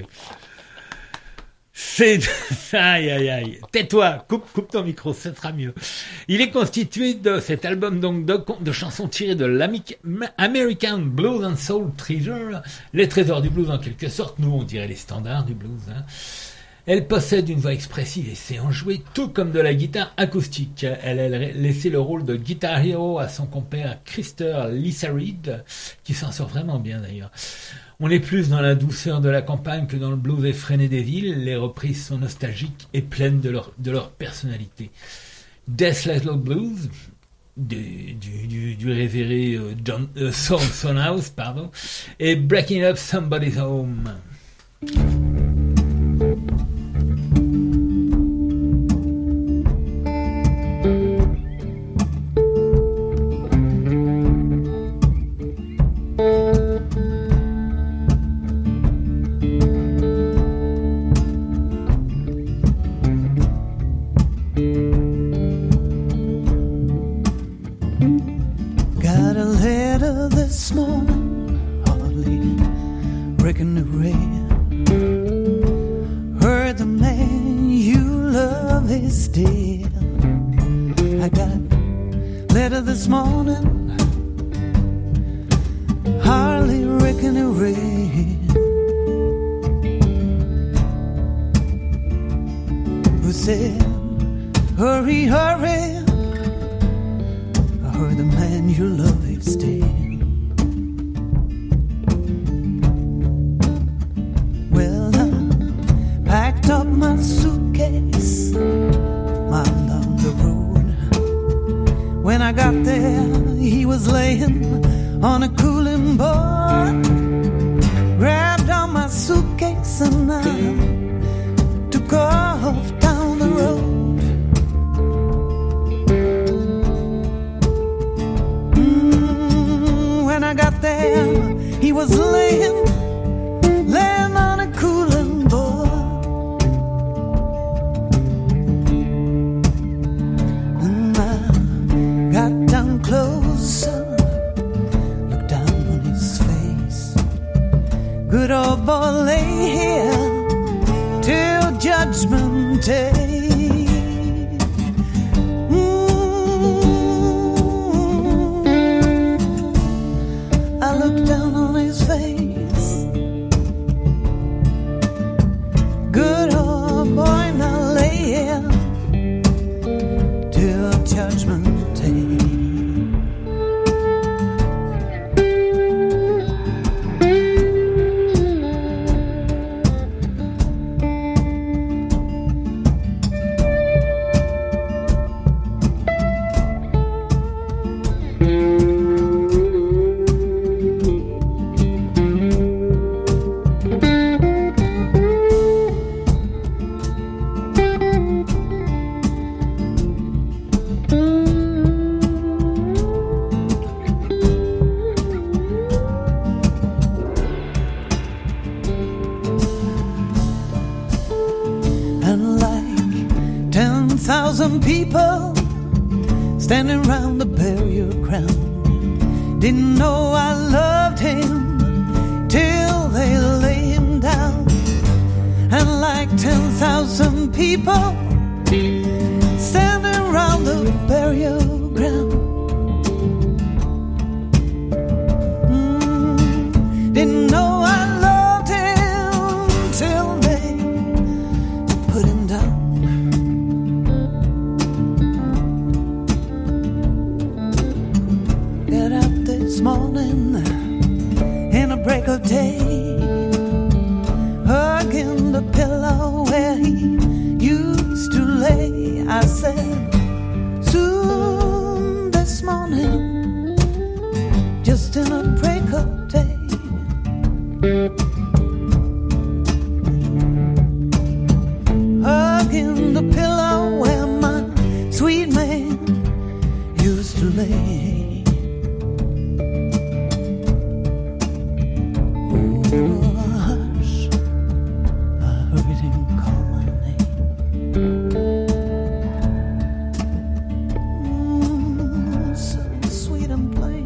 C'est aïe. Tais-toi, coupe ton micro, ça sera mieux. Il est constitué de cet album donc de chansons tirées de l'American Blues and Soul Treasure, les trésors du blues en quelque sorte. Nous, on dirait les standards du blues. Hein. Elle possède une voix expressive et sait en jouer tout comme de la guitare acoustique. Elle a laissé le rôle de guitar hero à son compère Krister Lisa Reed, qui s'en sort vraiment bien d'ailleurs. On est plus dans la douceur de la campagne que dans le blues effréné des villes. Les reprises sont nostalgiques et pleines de leur personnalité. Death Little Blues, du révéré Saul Sonhouse, pardon, et Breaking Up Somebody's Home. Got a letter this morning, hardly breaking the rain. Heard the man you love is dead. I got a letter this morning, hardly breaking the rain. Who said, hurry, hurry. I heard the man you love is dead. Well, I packed up my suitcase, wound down the road. When I got there, he was laying on a cooling board. Grabbed on my suitcase and I took off down the road. When I got there, he was laying on a cooling board. And I got down closer, looked down on his face. Good old boy lay here till judgment day. I looked down on his face. Good old boy, now lay here till judgment day. and like 10,000 people standing round the burial ground. Didn't know I loved him till they lay him down. And like 10,000 people standing round the burial ground. Didn't know I loved him till they put him down. Got up this morning in a break of day, hugging the pillow where he used to lay. I said, soon this morning, just in a break of day. Hugging the pillow where my sweet man used to lay. Oh, hush, I heard him call my name. So sweet and plain.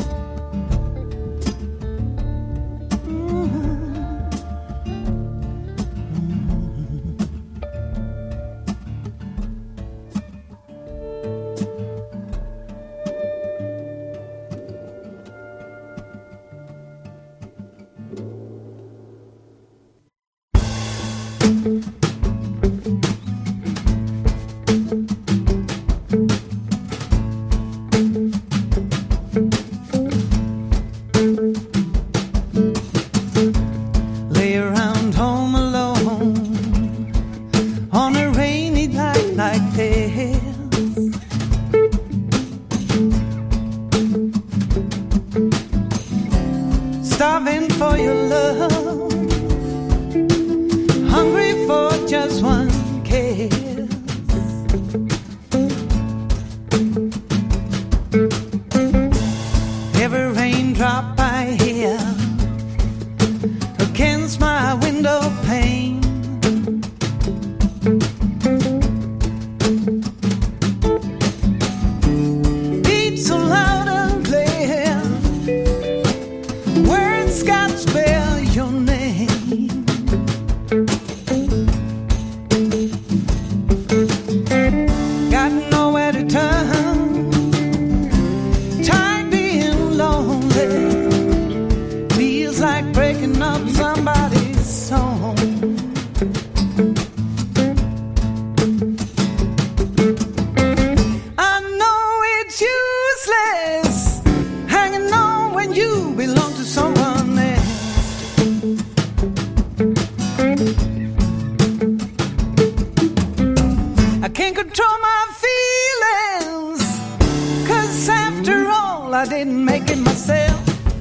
Lay around home alone on a rainy night like this. Starving for your love, hungry for just one kiss. Every raindrop I hear against my window pane. Beats so loud and clear, words can't spell your name. Got nowhere to turn, tired being lonely. Feels like breaking up somebody's song. I know it's useless hanging on when you belong to someone else. I can't control my feelings, 'cause after all I didn't make it myself.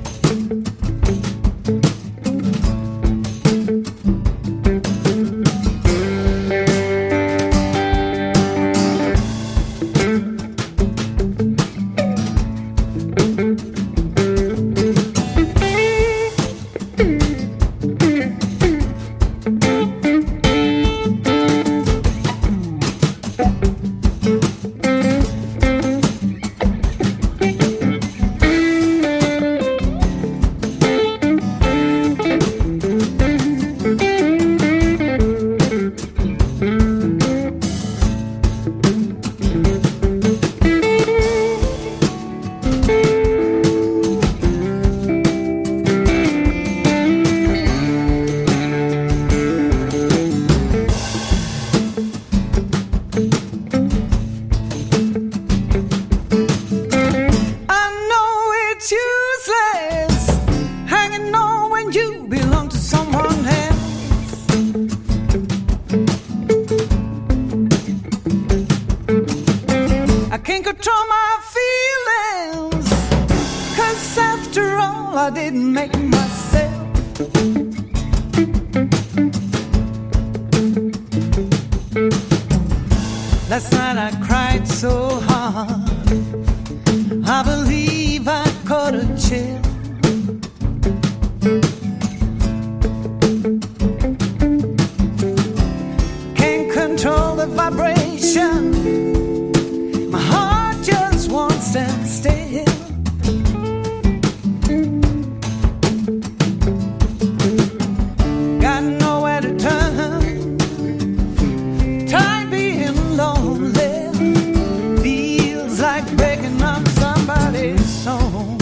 I know it's useless hanging on when you belong to someone else. I can't control my feelings, 'cause after all I didn't make it myself. Last night I cried so hard, I believe I caught a chill. Can't ocean. My heart just won't stand still. Got nowhere to turn. Tired being lonely. Feels like breaking up somebody's song.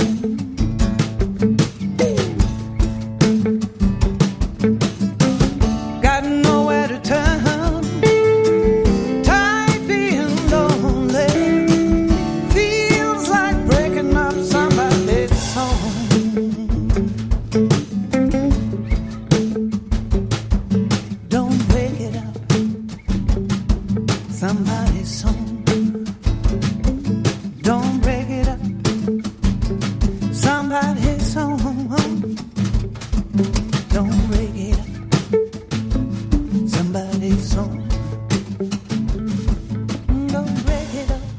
Got nowhere to turn. Tired being lonely. Feels like breaking up somebody's song. Don't break it up. Somebody's song. Don't break it up. Somebody's song. Don't break it up. Somebody's song. Don't break it up.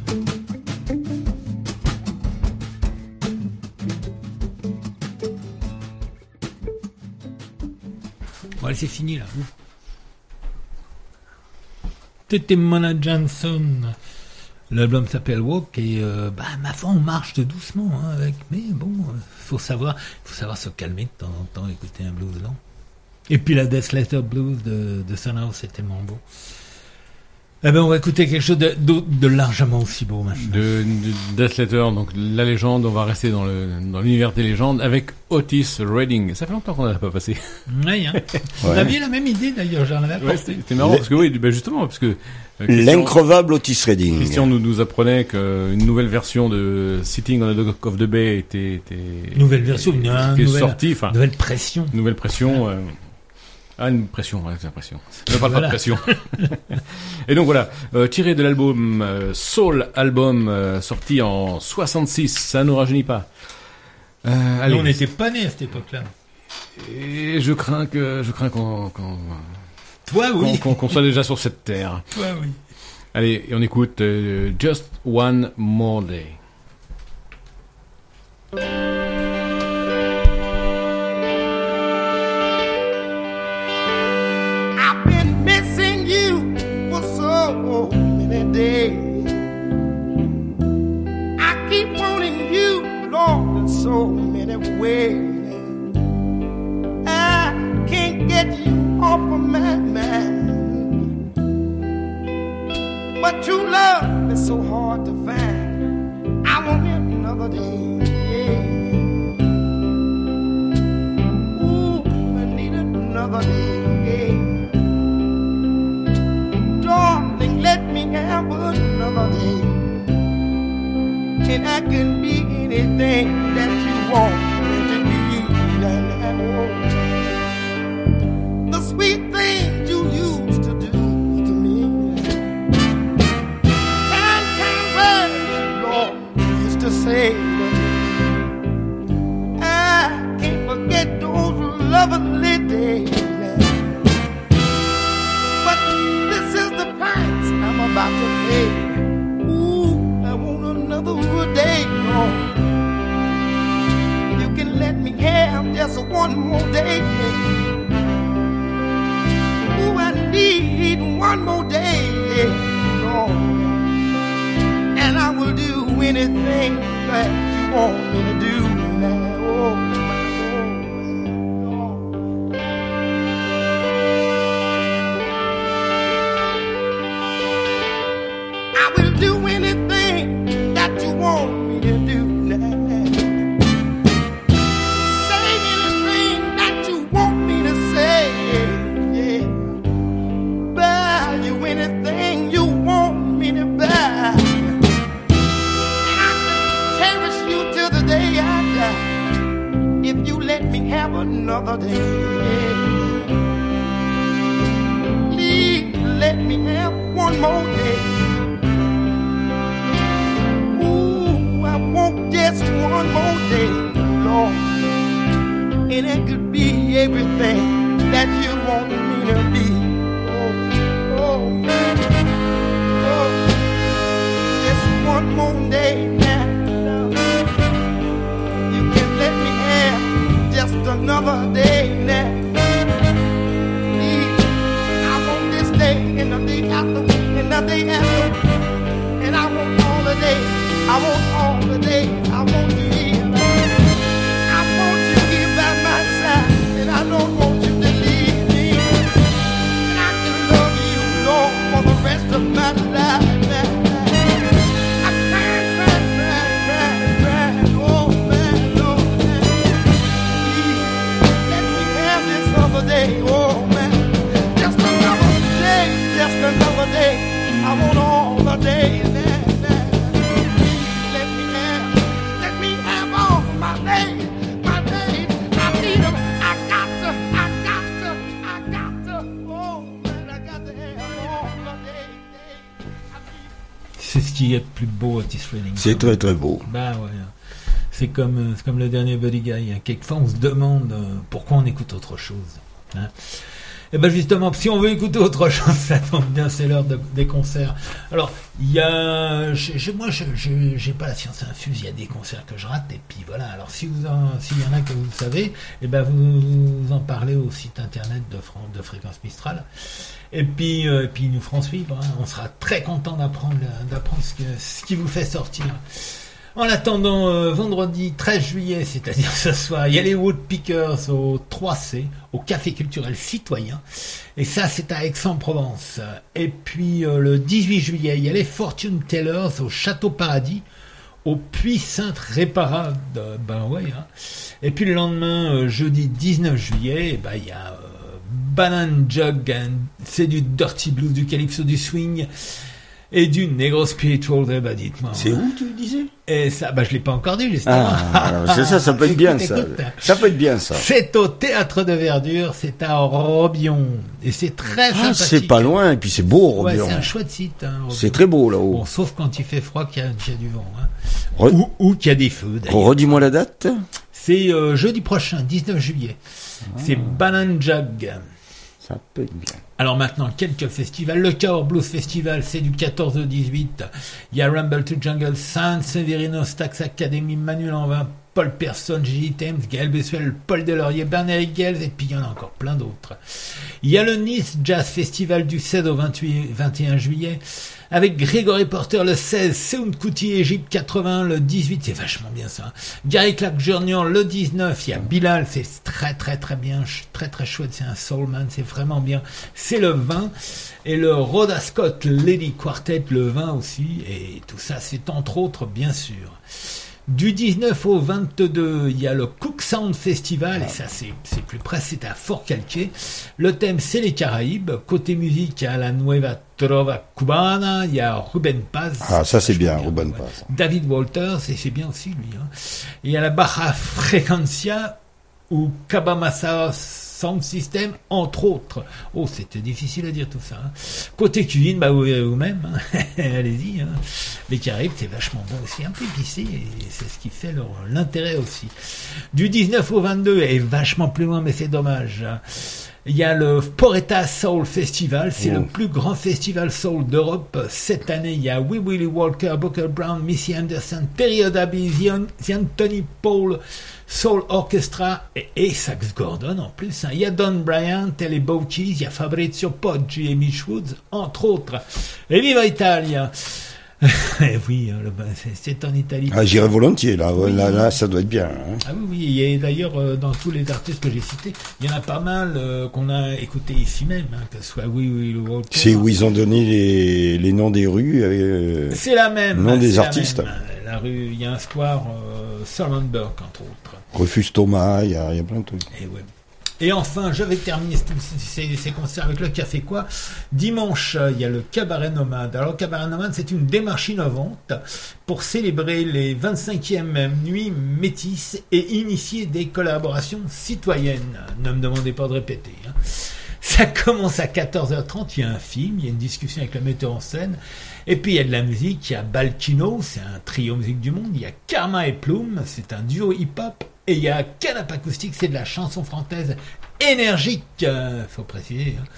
Bon, allez, c'est fini là. C'était Mona Johnson. L'album s'appelle Walk et ma foi on marche doucement hein, avec. Mais bon, faut savoir se calmer de temps en temps, écouter un blues lent. Et puis la Death Letter Blues de Sunhouse, c'est tellement beau. Eh ben on va écouter quelque chose de largement aussi beau maintenant. De Death Letter, donc la légende, on va rester dans l'univers des légendes avec Otis Redding. Ça fait longtemps qu'on n'en a pas passé. Oui, hein. Vous aviez la même idée d'ailleurs, j'en avais apporté. C'était marrant parce que oui, justement parce que l'increvable Otis Redding. Christian nous apprenait qu'une nouvelle version de Sitting on the Dock of the Bay était nouvelle version, sortie, enfin nouvelle pression. Nouvelle pression. Une pression, ouais, c'est la pression. Ne parle pas de pression. Et donc voilà, tiré de l'album Soul Album sorti en 66, ça nous rajeunit pas. Allez. On n'était pas nés à cette époque-là. Et je crains qu'on Toi oui. qu'on soit déjà sur cette terre. Toi oui. Allez, et on écoute Just One More Day. I've been missing you for so many days. I keep wanting you, Lord, in so many ways. I can't get you off of my mind. But true love is so hard to find. I want it another day. Ooh, I need it another day. Darling, let me have another day. And I can be anything that you want me to be. The sweet things you used to do to me. Kind words, Lord, you used to say. I can't forget those lovely days. I'm about to pay. Ooh, I want another day, Lord. You can let me have just one more day. Ooh, I need one more day, Lord. And I will do anything that you want me to do now. Oh, my do anything that you want me to do now. Say anything that you want me to say. Yeah. Buy you anything you want me to buy. And I can cherish you till the day I die. If you let me have another day. Please let me have one more day. Just one more day, Lord, and it could be everything that you want me to be. Oh, just one more day now. You can let me have just another day now. I want this day and the day after and nothing else. And I want all the day, I want all the day, I want you here. I want you here by my side, and I don't want you to leave me. And I can love you, Lord, for the rest of my life. I cry, oh man, Lord, man. Please, let me have this other day, oh man. Just another day, just another day. I want all the day. Let me have all my days, my days. I need them. I got to. Oh man, I got to have all the days. C'est ce qui est le plus beau, Otis Redding. C'est très très beau. Bah ouais. C'est comme le dernier Buddy Guy. Hein. Quelquefois, on se demande pourquoi on écoute autre chose. Hein. Et ben justement, si on veut écouter autre chose, ça tombe bien, c'est l'heure des concerts. Alors, il y a, moi, j'ai pas la science infuse. Il y a des concerts que je rate, et puis voilà. Alors, s'il y en a que vous savez, et ben vous en parlez au site internet de Fréquence Mistral. Et puis ils nous feront suivre. Hein. On sera très content d'apprendre ce qui vous fait sortir. En attendant, vendredi 13 juillet, c'est-à-dire ce soir, il y a les Woodpeckers au 3C, au Café Culturel Citoyen. Et ça, c'est à Aix-en-Provence. Et puis, le 18 juillet, il y a les Fortune Tellers au Château Paradis, au Puy Sainte Réparade. Ben ouais. Hein. Et puis le lendemain, jeudi 19 juillet, il y a Banana Jug, c'est du Dirty Blues, du Calypso, du Swing. Et du Negro Spiritual, dites-moi. C'est où, tu disais? Et ça, je l'ai pas encore dit, justement. C'est ça peut être bien, ça. Ça peut être bien, ça. C'est au Théâtre de Verdure, c'est à Robion. Et c'est très sympathique. C'est pas loin, et puis c'est beau, Robion. Ouais, c'est un chouette site, hein, Robion. C'est très beau, là-haut. Bon, sauf quand il fait froid, qu'il y a du vent, hein. Ou qu'il y a des feux, d'ailleurs. Redis-moi la date. C'est, jeudi prochain, 19 juillet. C'est Banana Jug. Ça peut être bien. Alors maintenant, quelques festivals. Le Cahors Blues Festival, c'est du 14 au 18. Il y a Rumble to Jungle, San Severino, Stax Academy, Manuel Anvin, Paul Persson, Gigi Thames, Gaël Bessuel, Paul Delaurier, Bernard Higels, et puis il y en a encore plein d'autres. Il y a le Nice Jazz Festival du 16 au 21 juillet. Avec Grégory Porter le 16, Seoun Kuti, Égypte 80, le 18, c'est vachement bien ça. Gary Clark Jr. le 19, il y a Bilal, c'est très très très bien, très très chouette, c'est un soulman, c'est vraiment bien. C'est le 20, et le Rhoda Scott Lady Quartet le 20 aussi, et tout ça c'est entre autres bien sûr. Du 19 au 22, il y a le Cook Sound Festival, et ça c'est plus près, c'est à Fort-Calquier. Le thème c'est les Caraïbes. Côté musique, il y a la Nueva Trova Cubana, il y a Ruben Paz. Ah, ça c'est bien, Ruben Paz. David Walters, et c'est bien aussi lui. Hein. Il y a la Baja Frequencia ou Cabamasa Sound System, entre autres. Oh, c'était difficile à dire tout ça. Hein. Côté cuisine, vous-même, hein. Allez-y. Hein. Les Caraïbes, c'est vachement bon aussi, un peu épicé, et c'est ce qui fait l'intérêt aussi. Du 19 au 22, et vachement plus loin, mais c'est dommage. Il y a le Poretta Soul Festival, c'est le plus grand festival soul d'Europe. Cette année, il y a Wee Willie Walker, Booker Brown, Missy Anderson, Terry O'Daby, The Anthony Paul Soul Orchestra et Sax Gordon en plus. Hein. Il y a Don Bryant, et les Bowchies, il y a Fabrizio Poggi et Mitch Woods, entre autres. Et viva Italia! Oui, c'est en Italie. Ah, j'irai volontiers, là. Oui. Là, ça doit être bien. Hein. Ah oui, et d'ailleurs, dans tous les artistes que j'ai cités, il y en a pas mal qu'on a écoutés ici même, hein, que ce soit Walker. C'est où ils ont donné les noms des rues. C'est la même. Nom des artistes. La rue, il y a un square Solomon Burke, entre autres. Refuse Thomas, il y a plein de trucs. Et ouais. Et enfin, je vais terminer ces concerts avec le Café Quoi. Dimanche, il y a le Cabaret Nomade. Alors, le Cabaret Nomade, c'est une démarche innovante pour célébrer les 25e nuits métisses et initier des collaborations citoyennes. Ne me demandez pas de répéter. Hein. Ça commence à 14h30, il y a un film, il y a une discussion avec le metteur en scène, et puis il y a de la musique, il y a Balkino, c'est un trio musique du monde, il y a Karma et Plume, c'est un duo hip-hop, et il y a Canap Acoustique, c'est de la chanson française énergique, faut préciser. Hein.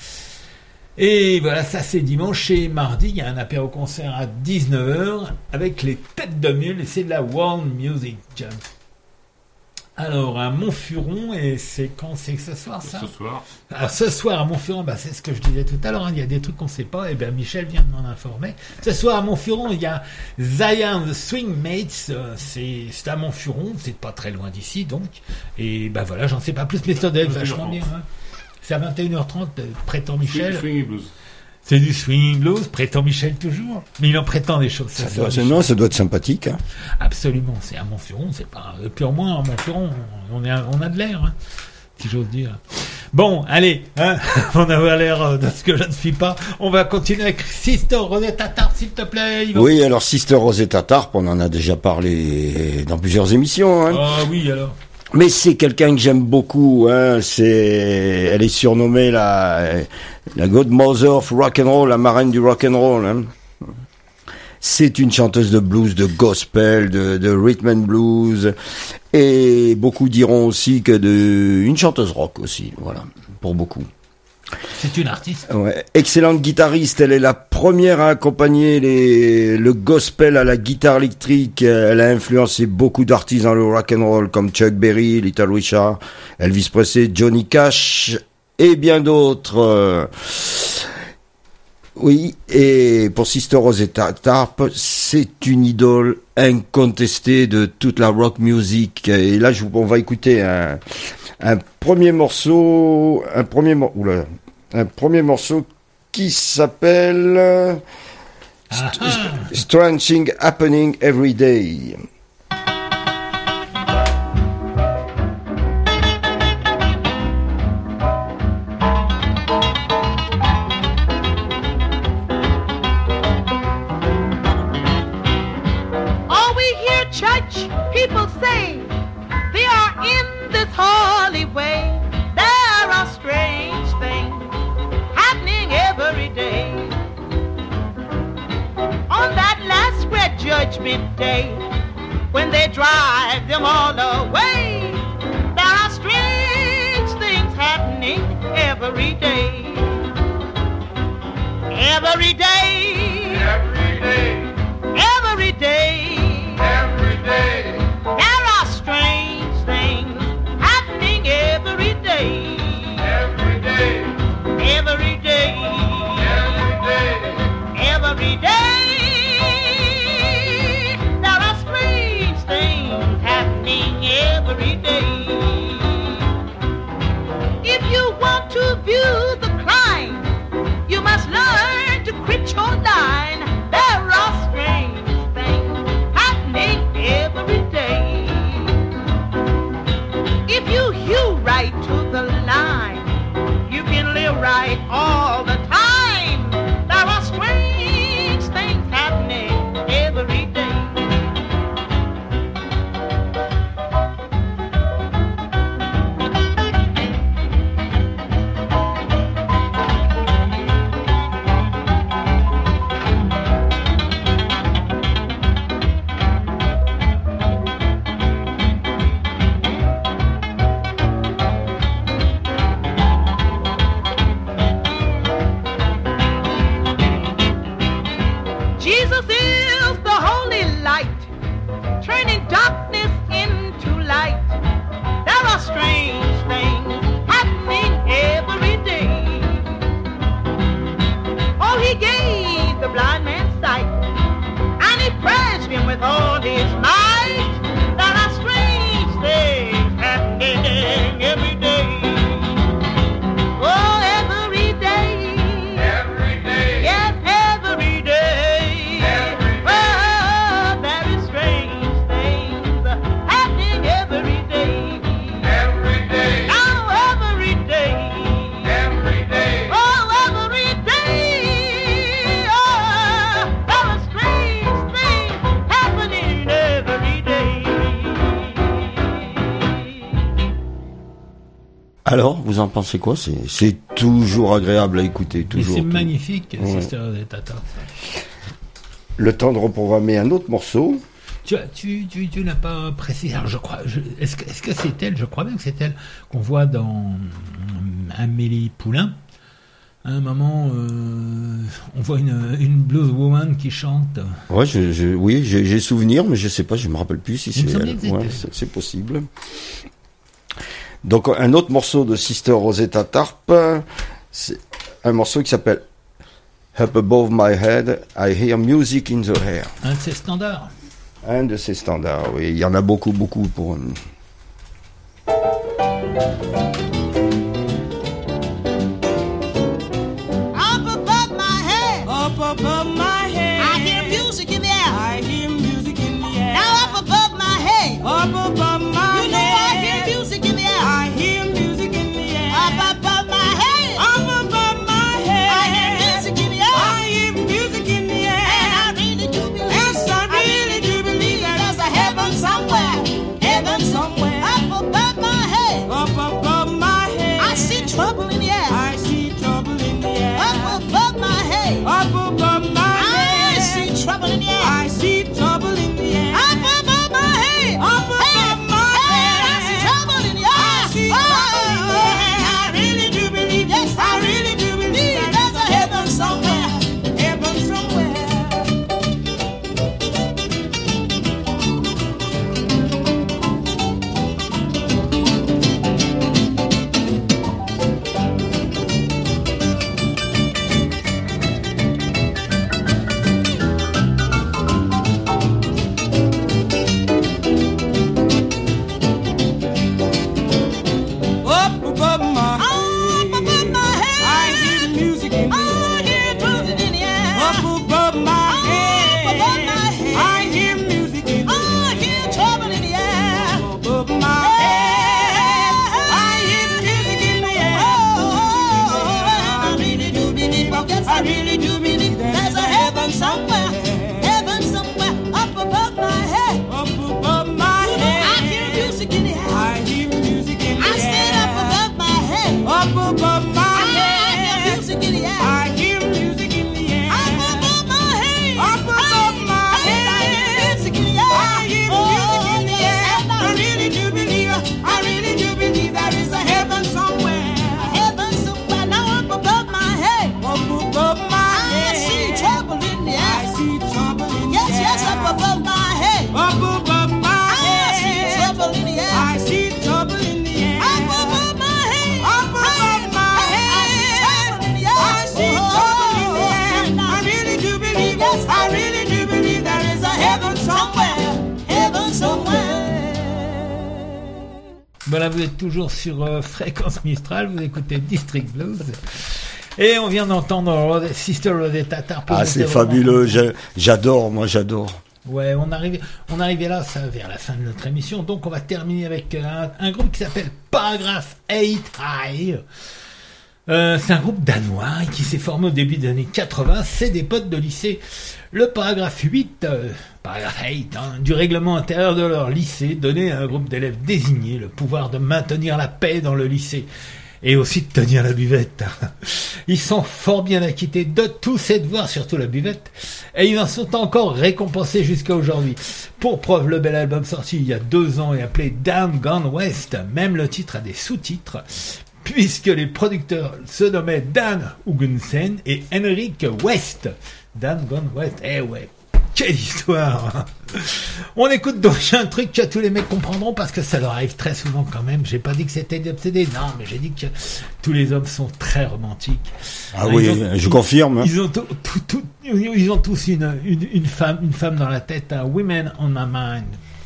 Et voilà, ça c'est dimanche, et mardi, il y a un apéro-concert à 19h avec les Têtes de Mule, et c'est de la world music. Alors, à Montfuron, et c'est quand c'est que ce soir, ça? Ce soir. Alors, ce soir à Montfuron, bah, c'est ce que je disais tout à l'heure, hein, il y a des trucs qu'on ne sait pas, et bien Michel vient de m'en informer. Ce soir à Montfuron, il y a Zion The Swing Mates, c'est à Montfuron, c'est pas très loin d'ici, donc. Et ben voilà, j'en sais pas plus, mais ça doit être vachement bien. Hein. C'est à 21h30, prétend Michel. Swing et blues. C'est du swing blues, prétend Michel toujours. Mais il en prétend des choses. Ça doit être sympathique. Hein. Absolument, c'est à Montfuron, c'est pas purement à Montfuron. On a de l'air, hein, si j'ose dire. Bon, allez, hein, on a l'air de ce que je ne suis pas. On va continuer avec Sister Rosetta Tharpe, s'il te plaît. Yvan. Oui, alors Sister Rosetta Tharpe, on en a déjà parlé dans plusieurs émissions. Hein. Ah oui, alors. Mais c'est quelqu'un que j'aime beaucoup. Hein. Elle est surnommée la Godmother of Rock and Roll, la marraine du rock and roll. Hein. C'est une chanteuse de blues, de gospel, de rhythm and blues, et beaucoup diront aussi que une chanteuse rock aussi. Voilà, pour beaucoup. C'est une artiste. Ouais. Excellente guitariste, elle est la première à accompagner le gospel à la guitare électrique. Elle a influencé beaucoup d'artistes dans le rock and roll comme Chuck Berry, Little Richard, Elvis Presley, Johnny Cash et bien d'autres. Oui, et pour Sister Rosetta Tharpe, c'est une idole incontestée de toute la rock music. Et là, on va écouter un premier morceau qui s'appelle Strange Things Happening Every Day. All we hear church people say, they are in this holy way. There are strange things happening every day. On that last great judgment day, when they drive them all away, there are strange things happening every day. Every day. Every day. Every day. Every day. There are strange things happening every day. Every day. Every day. Every day. Every day. There are strange things happening every day. If you want to view the crime, you must learn to quit your line. There are strange things happening every day. If you hew right to the line, you can live right all the time. There are strange things happening every day. Jesus is the holy light, turning darkness into light. There are strange things happening every day. Oh, he gave the blind man sight, and he praised him with all his might. There are strange things happening every day. Oh, every day. Every day. Yes, every day. Oh, there is strange things happening every day. Every day. Oh, every day. Every day. Oh, every day. Oh, there are strange things happening every day. Alors, vous en pensez quoi? C'est toujours agréable à écouter, Mais toujours. c'est magnifique, Ouais. Sister Rosetta Tharpe. Le temps de reprogrammer un autre morceau. Tu n'as pas précisé. Alors, je crois. Est-ce que c'est elle? Je crois bien que c'est elle qu'on voit dans Amélie Poulain. À un moment, on voit une blues woman qui chante. Ouais, oui, j'ai souvenir, mais je sais pas, je me rappelle plus si Il me c'est semblait elle. que c'était Ouais, elle. c'est possible. Donc un autre morceau de Sister Rosetta Tarp, c'est un morceau qui s'appelle Up Above My Head, I Hear Music in the Air. Un de ses standards. Un de ces standards, oui. Il y en a beaucoup pour... Up above my head, Up above my head, I hear music in the air. I hear music in the air. Now up above my head, Up above my you know I head, hear music in the air. I hear music in the air. Up above my head, Up above my head, I hear music in the air. I hear music in the air. And I really do believe, Yes, I really do believe there's a heaven somewhere, heaven somewhere. Up above my head, Up above my head, I see trouble in the air. I see trouble in the air. Up above my head, Up above my I head, see trouble in the air. I see trouble in the air. Up above my head, Up above my hey, I see head, trouble in the air. I see trouble in the air. I really do believe, Yes, I really do believe there's a heaven somewhere. heaven somewhere. Up above my Up above my head, I hear music in the I hear music in the air. Up above my head, above my head. I hear music in the I hear trouble in the air. above my head. I hear music in the air. I really do believe, yes, I really do believe there's a heaven somewhere, heaven somewhere up above my head. Up above my I head, hear music in the air. I hear music in the I stand up air. above my head. Up above my I hear head, music in the air. I hear music in the air. Up above my head. Up above my head, I hear music in the air. I hear music in the air. I really do believe there is a heaven somewhere. Heaven somewhere now up above my head. Up above my I head, see trouble in the I air. see trouble in the Yes, air. yes, up above my head. Up above my I see head, trouble in the air. I see trouble in the air. Up above my head. Up above my head, I see trouble in the air. I really do believe, Yes, I really do believe there is a heaven somewhere. Heaven somewhere. Voilà, vous êtes toujours sur Fréquence Mistral, vous écoutez District Blues. Et on vient d'entendre Sister Rosetta Tarp. Ah, c'est fabuleux, j'adore. Ouais, on arrivait là, ça, vers la fin de notre émission, donc on va terminer avec un groupe qui s'appelle Paragraph 8 High. C'est un groupe danois qui s'est formé au début des années 80, c'est des potes de lycée. Le paragraphe 8, paragraphe 8, du règlement intérieur de leur lycée donnait à un groupe d'élèves désignés le pouvoir de maintenir la paix dans le lycée et aussi de tenir la buvette. Ils sont fort bien acquittés de tous ces devoirs, surtout la buvette, et ils en sont encore récompensés jusqu'à aujourd'hui. Pour preuve, le bel album sorti il y a 2 ans et appelé Down Gone West, même le titre a des sous-titres, puisque les producteurs se nommaient Dan Hugensen et Henrik West. Dan Gone West, eh ouais, quelle histoire. On écoute donc un truc que tous les mecs comprendront parce que ça leur arrive très souvent quand même. J'ai pas dit que c'était des obsédés, non, mais j'ai dit que tous les hommes sont très romantiques. Ah oui, je confirme. Ils ont tous une femme dans la tête, un Women on my mind.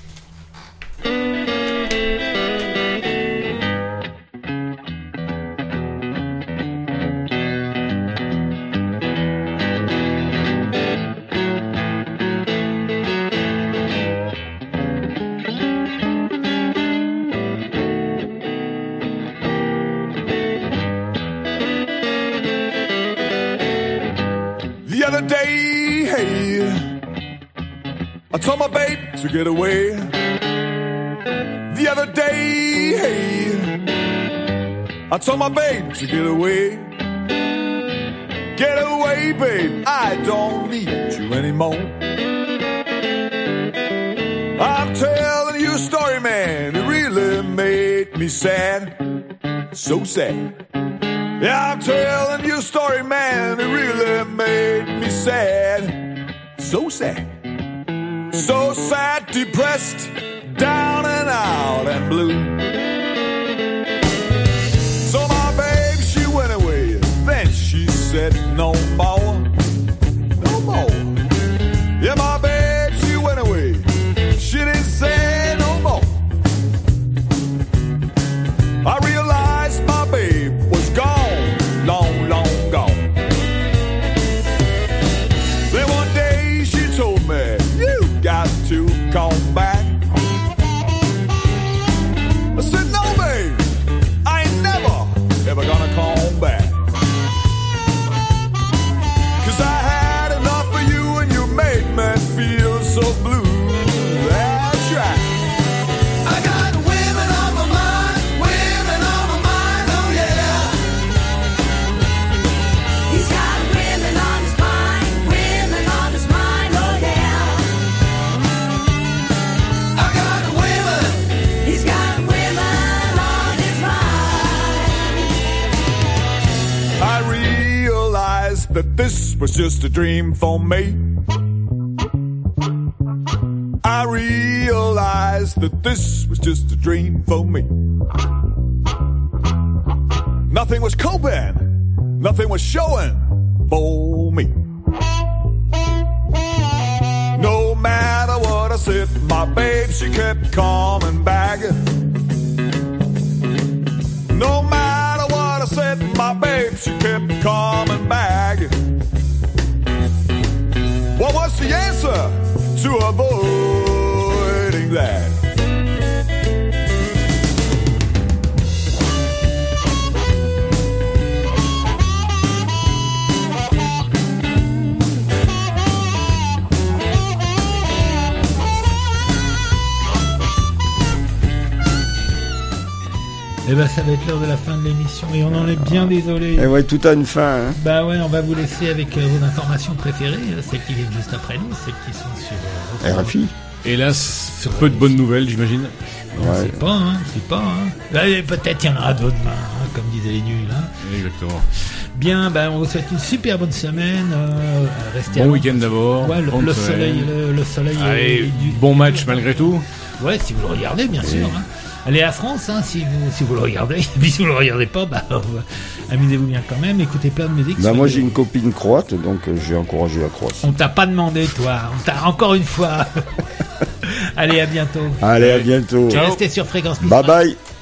The other day, hey, I told my babe to get away. The other day, hey, I told my babe to get away. Get away, babe, I don't need you anymore. I'm telling you a story, man, it really made me sad. So sad. Yeah, I'm telling you a story, man, it really made sad, so sad, so sad, depressed, down and out and blue. So my babe, she went away. Then she said no more, no more. Yeah, my babe, she went away. She didn't say no more. I realized my babe was gone, long, long gone. Then one day she told me, you got to come back. I said, no, babe, I ain't never, ever gonna come back. 'Cause I had enough of you and you made me feel so blue. That's right. I got women on my mind, oh yeah. He's got women on his mind, oh yeah. I got women. He's got women on his mind. I realized that this was just a dream for me. I realized that this was just a dream for me. Nothing was coping, nothing was showing for me. No matter what I said, my babe, she kept coming back. No matter what I said, my babe, she kept coming back. What was the answer to avoiding that? Eh ben, ça va être l'heure de la fin de l'émission et on en est bien désolé. Et ouais, tout a une fin. Hein. Bah ouais, on va vous laisser avec vos informations préférées, celles qui viennent juste après nous, celles qui sont sur RFI. Hélas, peu de bonnes nouvelles, j'imagine. On sait pas, hein, c'est pas. Hein. Bah, peut-être il y en aura d'autres demain, hein, comme disaient les nuls. Hein. Exactement. Bien, bah, on vous souhaite une super bonne semaine. Restez bon week-end d'abord. Ouais, le soleil, le soleil. Allez, bon match malgré tout. Ouais, si vous le regardez, bien sûr. Hein. Allez à France, hein, si vous le regardez. Et puis si vous le regardez pas, bah, amusez-vous bien quand même. Écoutez plein de musique. Bah moi j'ai une copine croate, donc j'ai encouragé la Croatie. On t'a pas demandé, toi. On t'a encore une fois. Allez, à bientôt. Allez, à bientôt. Restez sur Fréquence Plus. Bye bye.